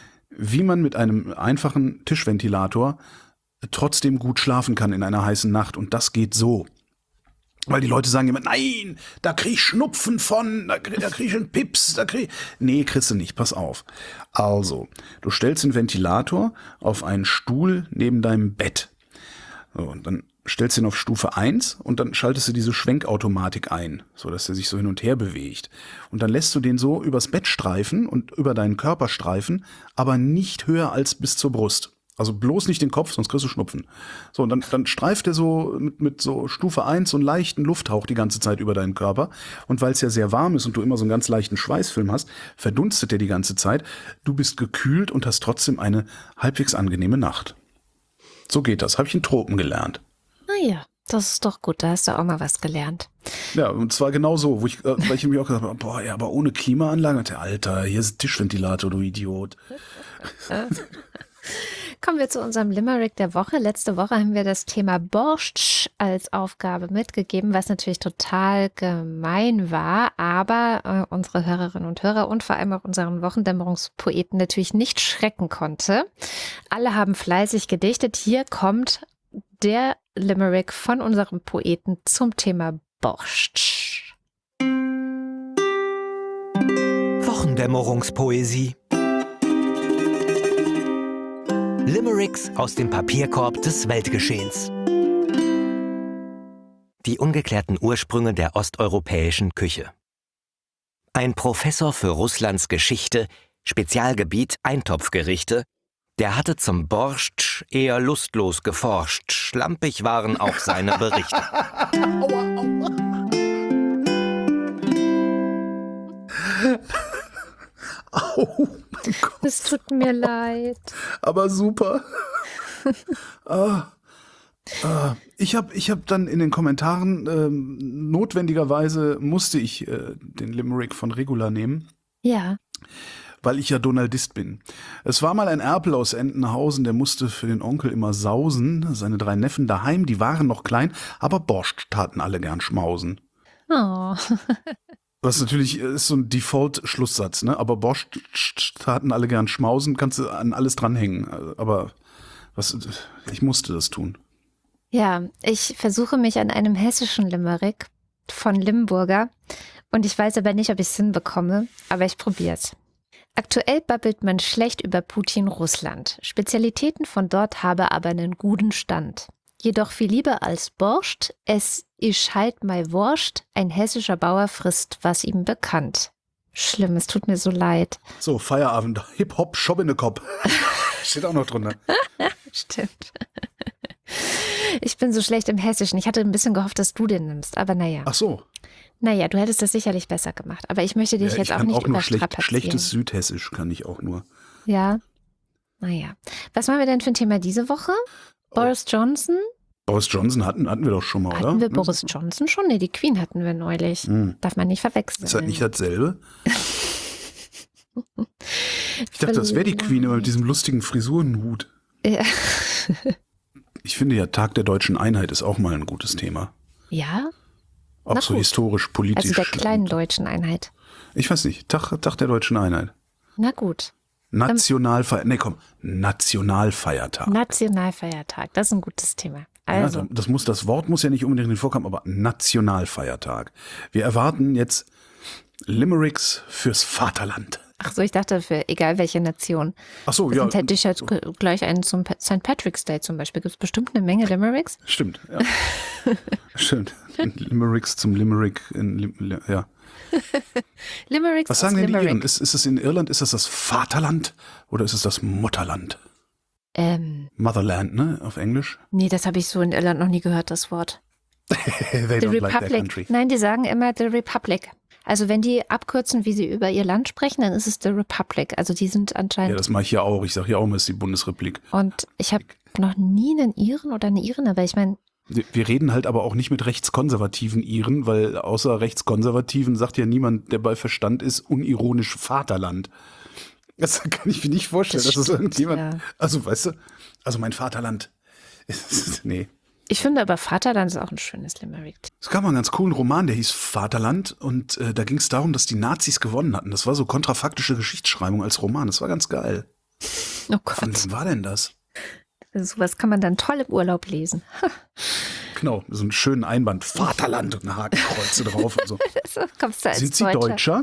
Wie man mit einem einfachen Tischventilator trotzdem gut schlafen kann in einer heißen Nacht. Und das geht so. Weil die Leute sagen immer, nein, da krieg ich Schnupfen von, da krieg, da krieg ich einen Pips, da krieg ich... Nee, kriegst du nicht, pass auf. Also, du stellst den Ventilator auf einen Stuhl neben deinem Bett. So, und dann stellst du ihn auf Stufe eins und dann schaltest du diese Schwenkautomatik ein, sodass er sich so hin und her bewegt. Und dann lässt du den so übers Bett streifen und über deinen Körper streifen, aber nicht höher als bis zur Brust. Also bloß nicht den Kopf, sonst kriegst du Schnupfen. So, und dann, dann streift er so mit, mit so Stufe eins so einen leichten Lufthauch die ganze Zeit über deinen Körper. Und weil es ja sehr warm ist und du immer so einen ganz leichten Schweißfilm hast, verdunstet er die ganze Zeit. Du bist gekühlt und hast trotzdem eine halbwegs angenehme Nacht. So geht das. Habe ich in Tropen gelernt. Naja, das ist doch gut. Da hast du auch mal was gelernt. Ja, und zwar genau so, wo ich, äh, weil ich mir auch gesagt habe, boah, ja, aber ohne Klimaanlage. Alter, hier ist ein Tischventilator, du Idiot. Kommen wir zu unserem Limerick der Woche. Letzte Woche haben wir das Thema Borscht als Aufgabe mitgegeben, was natürlich total gemein war, aber äh, unsere Hörerinnen und Hörer und vor allem auch unseren Wochendämmerungspoeten natürlich nicht schrecken konnte. Alle haben fleißig gedichtet. Hier kommt der Limerick von unserem Poeten zum Thema Borscht. Wochendämmerungspoesie. Limericks aus dem Papierkorb des Weltgeschehens. Die ungeklärten Ursprünge der osteuropäischen Küche. Ein Professor für Russlands Geschichte, Spezialgebiet Eintopfgerichte, der hatte zum Borscht eher lustlos geforscht. Schlampig waren auch seine Berichte. Aua, aua. Au, mein Gott. Es tut mir leid. Aber super. ah, ah. Ich habe ich hab dann in den Kommentaren, ähm, notwendigerweise musste ich äh, den Limerick von Regula nehmen. Ja. weil ich ja Donaldist bin. Es war mal ein Erpel aus Entenhausen, der musste für den Onkel immer sausen. Seine drei Neffen daheim, die waren noch klein, aber Borscht taten alle gern schmausen. Oh. Was natürlich ist so ein Default-Schlusssatz, ne? Aber Borscht taten alle gern schmausen, kannst du an alles dranhängen. Aber was, ich musste das tun. Ja, ich versuche mich an einem hessischen Limerick von Limburger und ich weiß aber nicht, ob ich es hinbekomme, aber ich probiere es. Aktuell babbelt man schlecht über Putin Russland. Spezialitäten von dort habe aber einen guten Stand. Jedoch viel lieber als Borscht, es isch halt mei Wurscht, ein hessischer Bauer frisst, was ihm bekannt. Schlimm, es tut mir so leid. So, Feierabend, Hip-Hop, Schob in den Kopf. Steht auch noch drunter. Stimmt. Ich bin so schlecht im Hessischen. Ich hatte ein bisschen gehofft, dass du den nimmst, aber naja. Ach so. Naja, du hättest das sicherlich besser gemacht, aber ich möchte dich Ja, jetzt ich auch kann nicht auch nur schlecht, überstrapazieren. schlechtes Südhessisch kann ich auch nur. Ja, naja. Was machen wir denn für ein Thema diese Woche? Boris Johnson? Boris Johnson hatten, hatten wir doch schon mal, oder? Hatten wir Boris Johnson schon? Nee, die Queen hatten wir neulich. Hm. Darf man nicht verwechseln. Ist das nicht dasselbe? Ich dachte, das wäre die Queen, aber mit diesem lustigen Frisurenhut. Ja. Ich finde ja, Tag der deutschen Einheit ist auch mal ein gutes Thema. Ja? Auch Na so gut. historisch, politisch. Also der kleinen deutschen Einheit. Ich weiß nicht, Tag, Tag der deutschen Einheit. Na gut. Nationalfeiertag, nee komm, Nationalfeiertag. Nationalfeiertag, das ist ein gutes Thema. Also, Ja, das, muss, das Wort muss ja nicht unbedingt in den vorkommen, aber Nationalfeiertag. Wir erwarten jetzt Limericks fürs Vaterland. ach so, ich dachte für egal welche Nation. Ach so, ja. Sonst hätte ich jetzt ge- gleich einen zum Pa- Sankt Patrick's Day zum Beispiel. Gibt es bestimmt eine Menge Limericks? Stimmt, ja. Stimmt. Limericks zum Limerick. In Lim, Lim, ja. Limericks Was sagen aus denn die Limerick. Iren? Ist, ist es in Irland, ist das das Vaterland oder ist es das Mutterland? Ähm, Motherland, ne, auf Englisch? nee, das habe ich so in Irland noch nie gehört, das Wort. They The don't like their country. Republic. Nein, die sagen immer The Republic. Also wenn die abkürzen, wie sie über ihr Land sprechen, dann ist es The Republic. Also die sind Ja, anscheinend. das mache ich ja auch. Ich sage ja auch immer, es ist die Bundesrepublik. Und ich habe noch nie einen Iren oder eine Irin, aber ich meine, Wir reden halt aber auch nicht mit rechtskonservativen Iren, weil außer Rechtskonservativen sagt ja niemand, der bei Verstand ist, unironisch Vaterland. Das kann ich mir nicht vorstellen, Das dass es stimmt, irgendjemand. ja. Also, weißt du, also mein Vaterland. Ist, nee. ich finde aber Vaterland ist auch ein schönes Limerick. Es gab mal einen ganz coolen Roman, der hieß Vaterland und äh, da ging es darum, dass die Nazis gewonnen hatten. Das war so kontrafaktische Geschichtsschreibung als Roman. Das war ganz geil. Oh Von Gott, wem war denn das? sowas kann man dann toll im Urlaub lesen. Genau, so einen schönen Einband. Vaterland und eine Hakenkreuze drauf und so. So kommst du als Sind Sie Deutscher. Deutscher?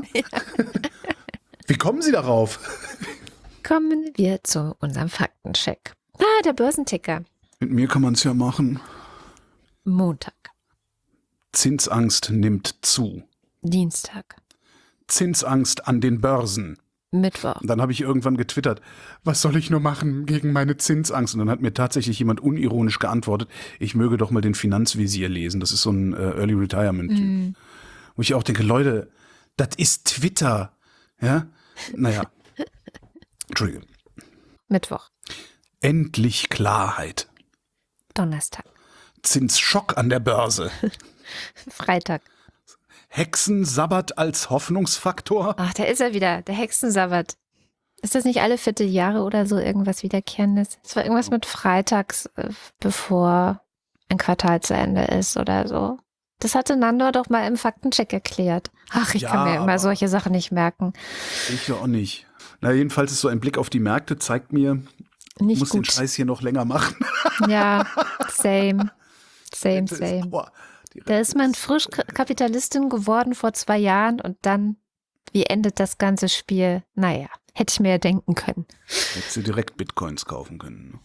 Wie kommen Sie darauf? Kommen wir zu unserem Faktencheck. Ah, der Börsenticker. Mit mir kann man es ja machen. Montag, Zinsangst nimmt zu. Dienstag, Zinsangst an den Börsen. Mittwoch, Und dann habe ich irgendwann getwittert, was soll ich nur machen gegen meine Zinsangst? Und dann hat mir tatsächlich jemand unironisch geantwortet, ich möge doch mal den Finanzvisier lesen. Das ist so ein äh, Early Retirement-Typ. Mhm. Wo ich auch denke, Leute, das ist Twitter. Ja, naja. Entschuldige. Mittwoch, Endlich Klarheit. Donnerstag, Zinsschock an der Börse. Freitag. Hexensabbat als Hoffnungsfaktor. Ach, da ist er wieder, der Hexensabbat. Ist das nicht alle Vierteljahre oder so irgendwas Wiederkehrendes? Es war irgendwas mit Freitags, äh, bevor ein Quartal zu Ende ist oder so. Das hatte Nando doch mal im Faktencheck erklärt. Ach, ich Ja, kann mir immer aber- solche Sachen nicht merken. Ich ja auch nicht. Na, jedenfalls ist so ein Blick auf die Märkte, zeigt mir, ich Nicht muss den gut. Scheiß hier noch länger machen. Ja, same. Same, Das ist- same. Boah, die Da ist man frisch K- Kapitalistin geworden vor zwei Jahren und dann, wie endet das ganze Spiel? Naja, hätte ich mir ja denken können. Hättest du direkt Bitcoins kaufen können.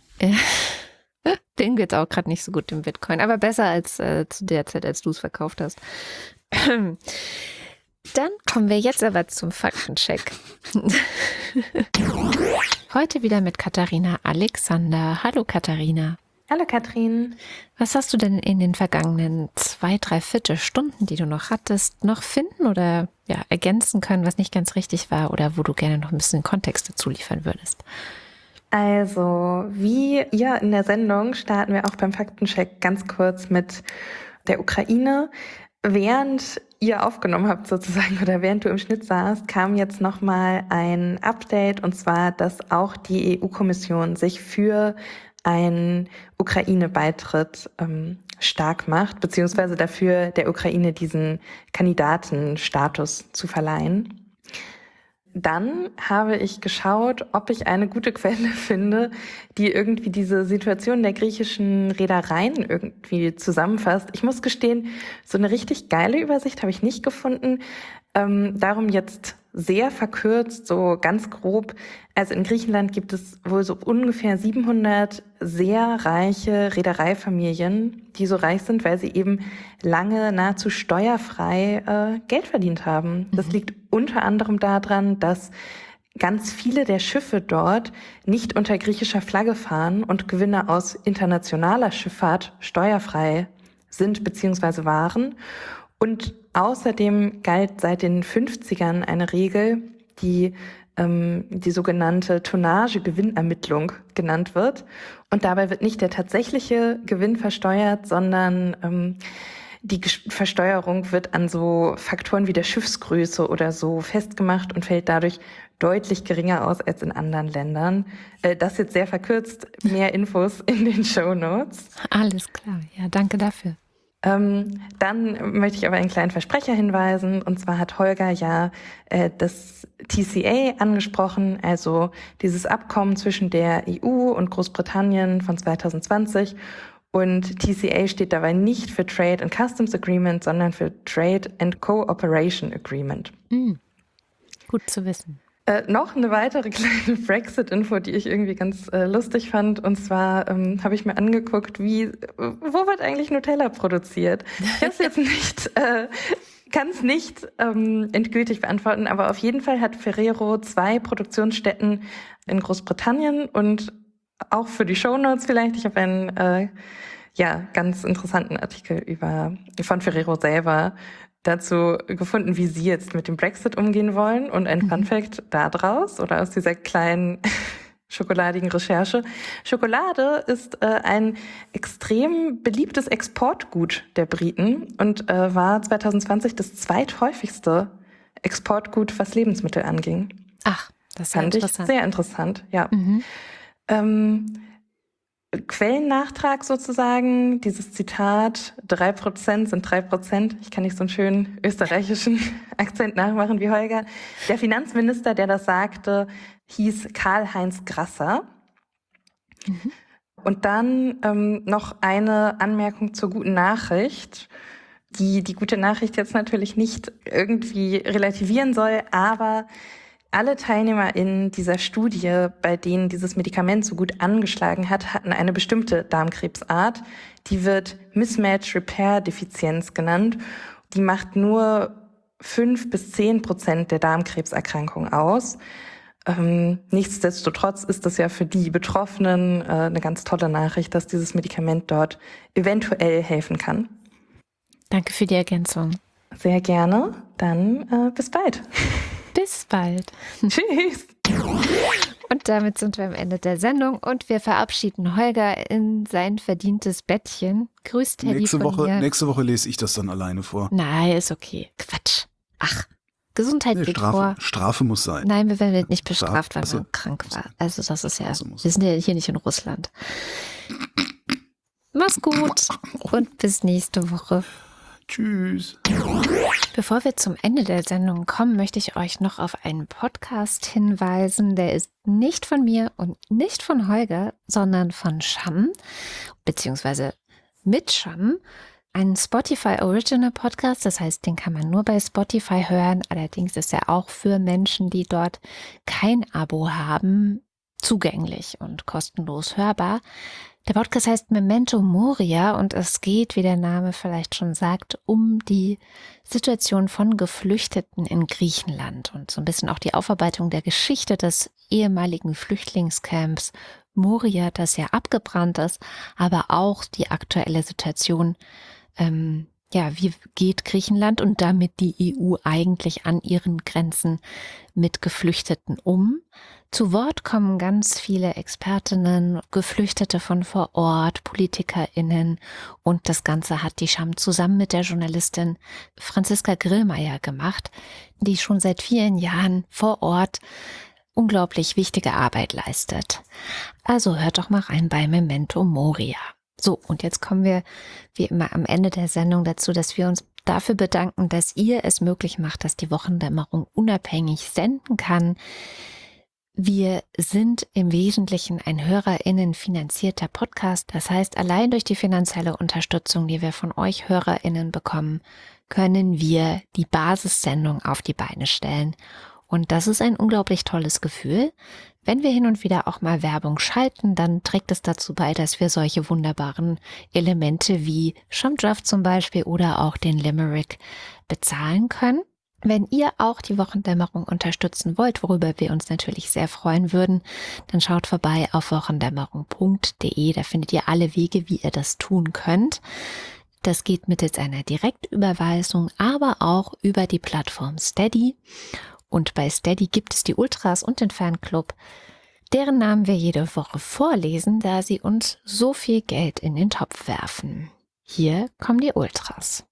Den geht auch gerade nicht so gut im Bitcoin, aber besser als äh, zu der Zeit, als du es verkauft hast. Dann kommen wir jetzt aber zum Faktencheck. Heute wieder mit Katharina Alexander. Hallo Katharina. Hallo Katrin. Was hast du denn in den vergangenen zwei, drei Viertelstunden, die du noch hattest, noch finden oder ja, ergänzen können, was nicht ganz richtig war oder wo du gerne noch ein bisschen Kontext dazu liefern würdest? Also, wie ihr in der Sendung starten wir auch beim Faktencheck ganz kurz mit der Ukraine. Während ihr aufgenommen habt sozusagen oder während du im Schnitt saßt, kam jetzt nochmal ein Update, und zwar, dass auch die E U-Kommission sich für einen Ukraine-Beitritt ähm, stark macht, beziehungsweise dafür der Ukraine diesen Kandidatenstatus zu verleihen. Dann habe ich geschaut, ob ich eine gute Quelle finde, die irgendwie diese Situation der griechischen Reedereien irgendwie zusammenfasst. Ich muss gestehen, so eine richtig geile Übersicht habe ich nicht gefunden. Ähm, darum jetzt sehr verkürzt, so ganz grob. Also in Griechenland gibt es wohl so ungefähr siebenhundert sehr reiche Reedereifamilien, die so reich sind, weil sie eben lange nahezu steuerfrei äh, Geld verdient haben. Das liegt unter anderem daran, dass ganz viele der Schiffe dort nicht unter griechischer Flagge fahren und Gewinne aus internationaler Schifffahrt steuerfrei sind bzw. waren. Und außerdem galt seit den fünfzigern eine Regel, die ähm, die sogenannte Tonnage-Gewinnermittlung genannt wird. Und dabei wird nicht der tatsächliche Gewinn versteuert, sondern ähm, die Versteuerung wird an so Faktoren wie der Schiffsgröße oder so festgemacht und fällt dadurch deutlich geringer aus als in anderen Ländern. Äh, das jetzt sehr verkürzt, mehr Infos in den Shownotes. Alles klar, ja, danke dafür. Ähm, dann möchte ich aber einen kleinen Versprecher hinweisen. Und zwar hat Holger ja äh, das T C A angesprochen, also dieses Abkommen zwischen der E U und Großbritannien von zwanzig zwanzig. Und T C A steht dabei nicht für Trade and Customs Agreement, sondern für Trade and Cooperation Agreement. Mhm. Gut zu wissen. Äh, noch eine weitere kleine Brexit-Info, die ich irgendwie ganz äh, lustig fand. Und zwar ähm, habe ich mir angeguckt, wie, wo wird eigentlich Nutella produziert? Ich kann es jetzt nicht, äh, kann es nicht ähm, endgültig beantworten, aber auf jeden Fall hat Ferrero zwei Produktionsstätten in Großbritannien und auch für die Shownotes vielleicht. Ich habe einen äh, ja ganz interessanten Artikel über von Ferrero selber dazu gefunden, wie sie jetzt mit dem Brexit umgehen wollen. Und ein Fun Fact daraus oder aus dieser kleinen schokoladigen Recherche. Schokolade ist äh, ein extrem beliebtes Exportgut der Briten und äh, war zwanzig zwanzig das zweithäufigste Exportgut, was Lebensmittel anging. Ach, das ist ja Fand interessant. ich sehr interessant, ja. Mhm. Ähm, Quellennachtrag sozusagen, dieses Zitat, drei Prozent sind drei Prozent. Ich kann nicht so einen schönen österreichischen Akzent nachmachen wie Holger. Der Finanzminister, der das sagte, hieß Karl-Heinz Grasser. Mhm. Und dann ähm, noch eine Anmerkung zur guten Nachricht, die die gute Nachricht jetzt natürlich nicht irgendwie relativieren soll, aber alle TeilnehmerInnen dieser Studie, bei denen dieses Medikament so gut angeschlagen hat, hatten eine bestimmte Darmkrebsart. Die wird Mismatch-Repair-Defizienz genannt. Die macht nur fünf bis zehn Prozent der Darmkrebserkrankung aus. Ähm, nichtsdestotrotz ist das ja für die Betroffenen äh, eine ganz tolle Nachricht, dass dieses Medikament dort eventuell helfen kann. Danke für die Ergänzung. Sehr gerne. Dann äh, bis bald. Bis bald. Tschüss. Und damit sind wir am Ende der Sendung und wir verabschieden Holger in sein verdientes Bettchen. Grüßt Teddy nächste von Woche, mir. nächste Woche lese ich das dann alleine vor. Nein, ist okay. Quatsch. Ach, Gesundheit Nee, geht Strafe, vor. Strafe muss sein. Nein, wir werden nicht bestraft, weil Also, man krank war. Also das ist ja, Also muss wir sind ja hier nicht in Russland. Mach's gut und bis nächste Woche. Tschüss. Bevor wir zum Ende der Sendung kommen, möchte ich euch noch auf einen Podcast hinweisen. Der ist nicht von mir und nicht von Holger, sondern von Sham, beziehungsweise mit Sham. Ein Spotify Original Podcast, das heißt, den kann man nur bei Spotify hören. Allerdings ist er auch für Menschen, die dort kein Abo haben, zugänglich und kostenlos hörbar. Der Podcast heißt Memento Moria und es geht, wie der Name vielleicht schon sagt, um die Situation von Geflüchteten in Griechenland und so ein bisschen auch die Aufarbeitung der Geschichte des ehemaligen Flüchtlingscamps Moria, das ja abgebrannt ist, aber auch die aktuelle Situation ähm, ja, wie geht Griechenland und damit die E U eigentlich an ihren Grenzen mit Geflüchteten um? Zu Wort kommen ganz viele Expertinnen, Geflüchtete von vor Ort, PolitikerInnen und das Ganze hat die Scham zusammen mit der Journalistin Franziska Grillmeier gemacht, die schon seit vielen Jahren vor Ort unglaublich wichtige Arbeit leistet. Also hört doch mal rein bei Memento Moria. So, und jetzt kommen wir wie immer am Ende der Sendung dazu, dass wir uns dafür bedanken, dass ihr es möglich macht, dass die Wochendämmerung unabhängig senden kann. Wir sind im Wesentlichen ein HörerInnen finanzierter Podcast. Das heißt, allein durch die finanzielle Unterstützung, die wir von euch HörerInnen bekommen, können wir die Basissendung auf die Beine stellen. Und das ist ein unglaublich tolles Gefühl. Wenn wir hin und wieder auch mal Werbung schalten, dann trägt es dazu bei, dass wir solche wunderbaren Elemente wie Schaumdraft zum Beispiel oder auch den Limerick bezahlen können. Wenn ihr auch die Wochendämmerung unterstützen wollt, worüber wir uns natürlich sehr freuen würden, dann schaut vorbei auf wochendämmerung punkt de. Da findet ihr alle Wege, wie ihr das tun könnt. Das geht mittels einer Direktüberweisung, aber auch über die Plattform Steady. Und bei Steady gibt es die Ultras und den Fanclub, deren Namen wir jede Woche vorlesen, da sie uns so viel Geld in den Topf werfen. Hier kommen die Ultras.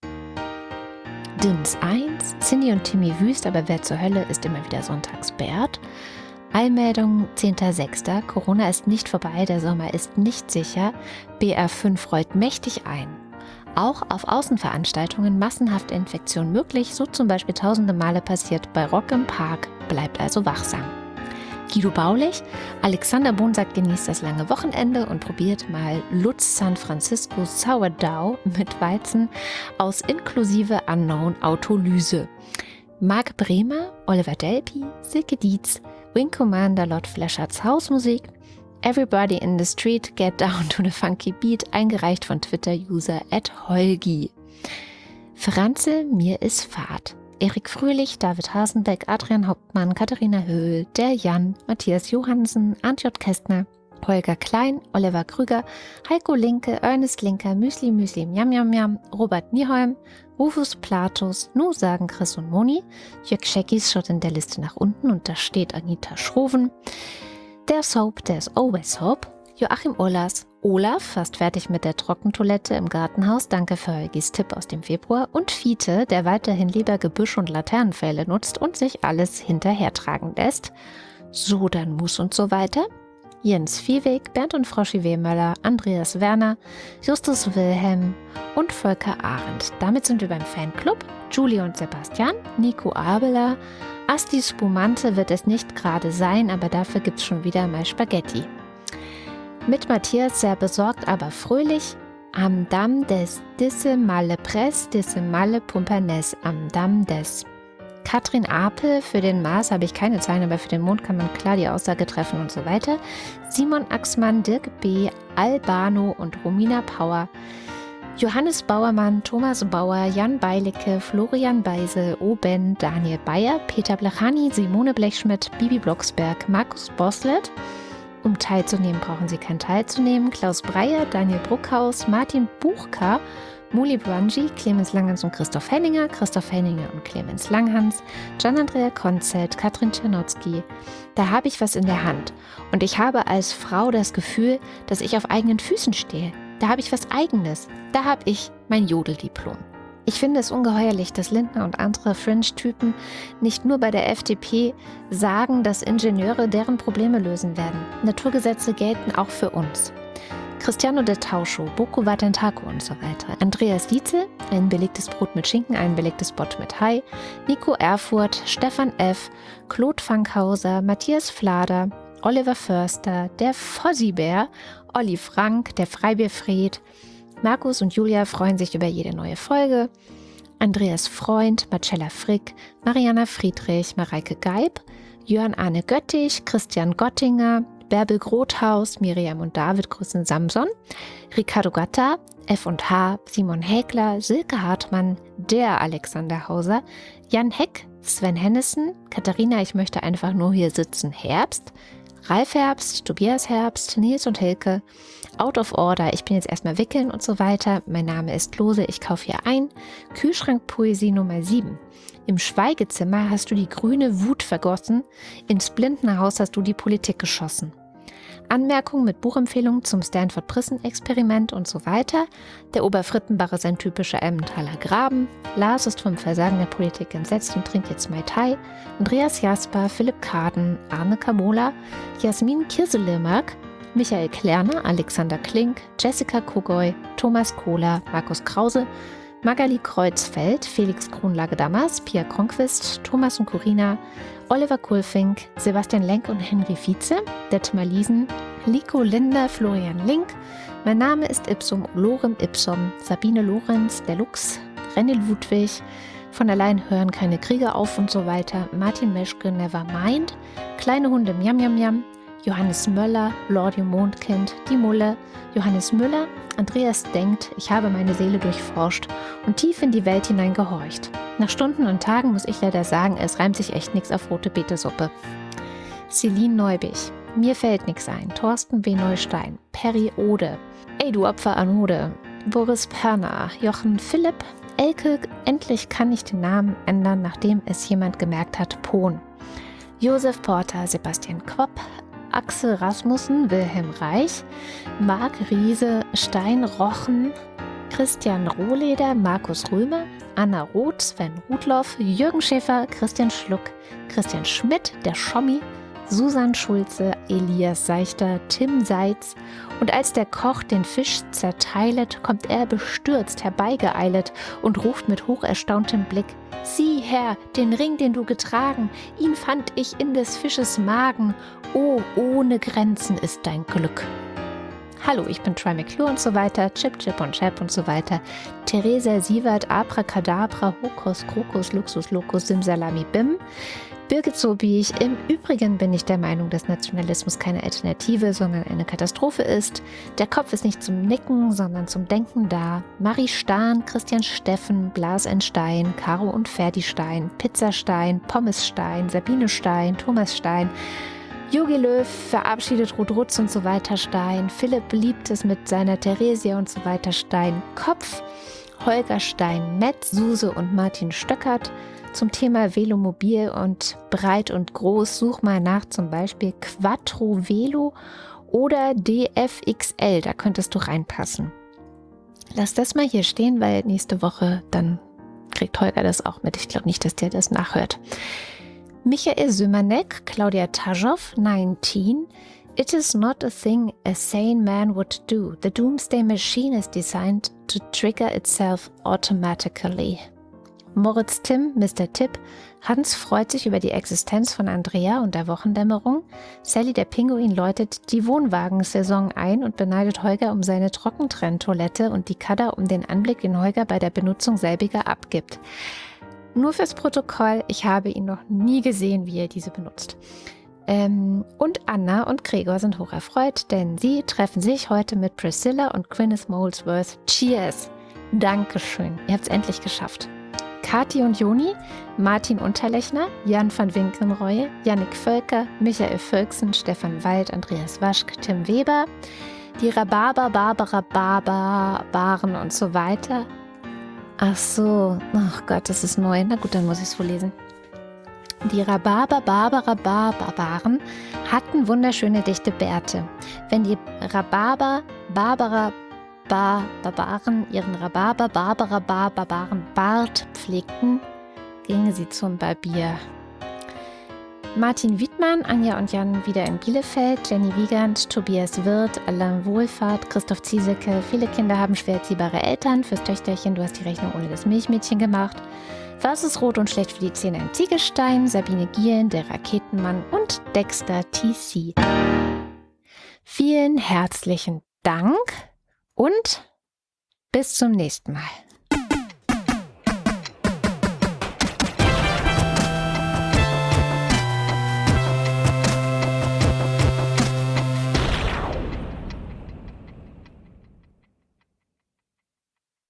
Dins eins, Cindy und Timmy Wüst, aber wer zur Hölle ist immer wieder sonntags Bert. Eilmeldung zehnter sechster Corona ist nicht vorbei, der Sommer ist nicht sicher. B R fünf rollt mächtig ein. Auch auf Außenveranstaltungen massenhafte Infektion möglich, so zum Beispiel tausende Male passiert bei Rock im Park. Bleibt also wachsam. Guido Baulich, Alexander Bonsack genießt das lange Wochenende und probiert mal Lutz San Francisco Sourdough mit Weizen aus inklusive Unknown Autolyse. Marc Bremer, Oliver Delpi, Silke Dietz, Wing Commander Lord Flescherts Hausmusik, Everybody in the Street, Get Down to the Funky Beat, eingereicht von Twitter-User at Holgi. Franze, mir ist Fahrt. Erik Fröhlich, David Hasenbeck, Adrian Hauptmann, Katharina Höhl, der Jan, Matthias Johansen, Arndt J. Kästner, Holger Klein, Oliver Krüger, Heiko Linke, Ernest Linker, Müsli Müsli, Miam Miam Miam, Robert Nieholm, Rufus Platus, Nu sagen Chris und Moni, Jörg Scheckis schaut in der Liste nach unten und da steht Anita Schroven, der Soap, der ist always Soap, Joachim Urlas, Olaf, fast fertig mit der Trockentoilette im Gartenhaus, danke für Holgis Tipp aus dem Februar, und Fiete, der weiterhin lieber Gebüsch und Laternenpfähle nutzt und sich alles hinterhertragen lässt. So, dann Mus und so weiter. Jens Viehweg, Bernd und Frau Schiwemöller, Andreas Werner, Justus Wilhelm und Volker Arendt. Damit sind wir beim Fanclub. Julie und Sebastian, Nico Abeler, Asti Spumante wird es nicht gerade sein, aber dafür gibt's schon wieder mal Spaghetti. Mit Matthias sehr besorgt, aber fröhlich. Am Damm des Disse Malle Press, Disse Malle Pumpernes, am Damm des. Katrin Apel, für den Mars habe ich keine Zahlen, aber für den Mond kann man klar die Aussage treffen und so weiter. Simon Axmann, Dirk B., Albano und Romina Power. Johannes Bauermann, Thomas Bauer, Jan Beilicke, Florian Beisel, Oben, Daniel Bayer, Peter Blachani, Simone Blechschmidt, Bibi Blocksberg, Markus Boslett. Um teilzunehmen, brauchen Sie kein Teilzunehmen. Klaus Breyer, Daniel Bruckhaus, Martin Buchka, Muli Brangi, Clemens Langhans und Christoph Henninger, Christoph Henninger und Clemens Langhans, Gian-Andrea Konzelt, Katrin Czernotzki. Da habe ich was in der Hand. Und ich habe als Frau das Gefühl, dass ich auf eigenen Füßen stehe. Da habe ich was Eigenes. Da habe ich mein Jodeldiplom. Ich finde es ungeheuerlich, dass Lindner und andere Fringe-Typen nicht nur bei der F D P sagen, dass Ingenieure deren Probleme lösen werden. Naturgesetze gelten auch für uns. Cristiano de Tauscho, Boko Watentaco und so weiter. Andreas Dietzel, ein belegtes Brot mit Schinken, ein belegtes Bott mit Hai. Nico Erfurt, Stefan F., Claude Fankhauser, Matthias Flader, Oliver Förster, der Fossibär, Olli Frank, der Freibierfried. Markus und Julia freuen sich über jede neue Folge. Andreas Freund, Marcella Frick, Mariana Friedrich, Mareike Geib, Jörn Arne Göttich, Christian Gottinger, Bärbel Grothaus, Miriam und David grüßen Samson, Ricardo Gatta, F und H, Simon Häkler, Silke Hartmann, der Alexander Hauser, Jan Heck, Sven Hennissen, Katharina, ich möchte einfach nur hier sitzen, Herbst, Ralf Herbst, Tobias Herbst, Nils und Hilke, Out of Order, ich bin jetzt erstmal wickeln und so weiter. Mein Name ist Lose, ich kaufe hier ein. Kühlschrankpoesie Nummer sieben. Im Schweigezimmer hast du die grüne Wut vergossen, ins Blindenhaus hast du die Politik geschossen. Anmerkungen mit Buchempfehlungen zum Stanford-Prison-Experiment und so weiter. Der Oberfrittenbach ist ein typischer Emmentaler Graben. Lars ist vom Versagen der Politik entsetzt und trinkt jetzt Mai Tai. Andreas Jasper, Philipp Kaden, Arne Kamola, Jasmin Kirselemark, Michael Klerner, Alexander Klink, Jessica Kogoy, Thomas Kohler, Markus Krause, Magali Kreuzfeld, Felix Kronlage-Dammers, Pia Kronquist, Thomas und Corina, Oliver Kulfink, Sebastian Lenk und Henry Vize, Detmar Liesen, Liko Linder, Florian Link, mein Name ist Ipsum, Lorem Ipsum, Sabine Lorenz, der Lux, René Ludwig, von allein hören keine Kriege auf und so weiter, Martin Meschke, Nevermind, Kleine Hunde, Miam Miam Miam, Johannes Möller, Lordi Mondkind, Die Mulle, Johannes Müller, Andreas denkt, ich habe meine Seele durchforscht und tief in die Welt hinein gehorcht. Nach Stunden und Tagen muss ich leider sagen, es reimt sich echt nix auf rote Betesuppe. Celine Neubich, mir fällt nix ein. Thorsten W. Neustein, Perry Ode, Ey du Opfer Anode, Boris Perner, Jochen Philipp, Elke, endlich kann ich den Namen ändern, nachdem es jemand gemerkt hat, Pohn. Josef Porter, Sebastian Quopp, Axel Rasmussen, Wilhelm Reich, Marc Riese, Stein Rochen, Christian Rohleder, Markus Römer, Anna Roth, Sven Rudloff, Jürgen Schäfer, Christian Schluck, Christian Schmidt, der Schommi, Susan Schulze, Elias Seichter, Tim Seitz. Und als der Koch den Fisch zerteilet, kommt er bestürzt herbeigeeilet und ruft mit hocherstauntem Blick: Sieh, Herr, den Ring, den du getragen, ihn fand ich in des Fisches Magen. Oh, ohne Grenzen ist dein Glück. Hallo, ich bin Troy McClure und so weiter, Chip, Chip und Chap und so weiter. Theresa Sievert, Abracadabra, Hokus, Krokus, Luxus, Locus, Simsalami, Bim. Birgit Sobiech, im Übrigen bin ich der Meinung, dass Nationalismus keine Alternative, sondern eine Katastrophe ist. Der Kopf ist nicht zum Nicken, sondern zum Denken da. Marie Stahn, Christian Steffen, Blas N. Stein, Caro und Ferdi Stein, Pizza Stein, Pommes Stein, Sabine Stein, Thomas Stein, Jogi Löw verabschiedet Ruth Rutz und so weiter Stein, Philipp liebt es mit seiner Theresia und so weiter Stein, Kopf, Holger Stein, Metz, Suse und Martin Stöckert. Zum Thema Velomobil und breit und groß, such mal nach zum Beispiel Quattro Velo oder D F X L, da könntest du reinpassen. Lass das mal hier stehen, weil nächste Woche dann kriegt Holger das auch mit. Ich glaube nicht, dass der das nachhört. Michael Sümanek, Claudia Taschow, neunzehn. It is not a thing a sane man would do. The doomsday machine is designed to trigger itself automatically. Moritz Tim, Mister Tipp, Hans freut sich über die Existenz von Andrea und der Wochendämmerung. Sally der Pinguin läutet die Wohnwagensaison ein und beneidet Holger um seine Trockentrenntoilette und die Kada um den Anblick, den Holger bei der Benutzung selbiger abgibt. Nur fürs Protokoll, ich habe ihn noch nie gesehen, wie er diese benutzt. Ähm, und Anna und Gregor sind hocherfreut, denn sie treffen sich heute mit Priscilla und Gwyneth Molesworth. Cheers! Dankeschön, ihr habt es endlich geschafft. Kathi und Joni, Martin Unterlechner, Jan van Winkenreue, Jannik Völker, Michael Völksen, Stefan Wald, Andreas Waschk, Tim Weber, die Rhabarber, Barbara, Barber, Baren und so weiter. Ach so, ach Gott, das ist neu. Na gut, dann muss ich es vorlesen. Die Rhabarber, Barbara, Barbaren hatten wunderschöne dichte Bärte. Wenn die Rhabarber, Barbara, Barbaren ihren Rhabarber, Barbara, Barbaren Bart pflegten, gingen sie zum Barbier. Martin Wiedmann, Anja und Jan wieder in Bielefeld, Jenny Wiegand, Tobias Wirth, Alain Wohlfahrt, Christoph Ziesecke. Viele Kinder haben schwer erziehbare Eltern. Fürs Töchterchen, du hast die Rechnung ohne das Milchmädchen gemacht. Was ist rot und schlecht für die Zähne? Ein Ziegelstein, Sabine Gielen, der Raketenmann und Dexter T C. Vielen herzlichen Dank und bis zum nächsten Mal.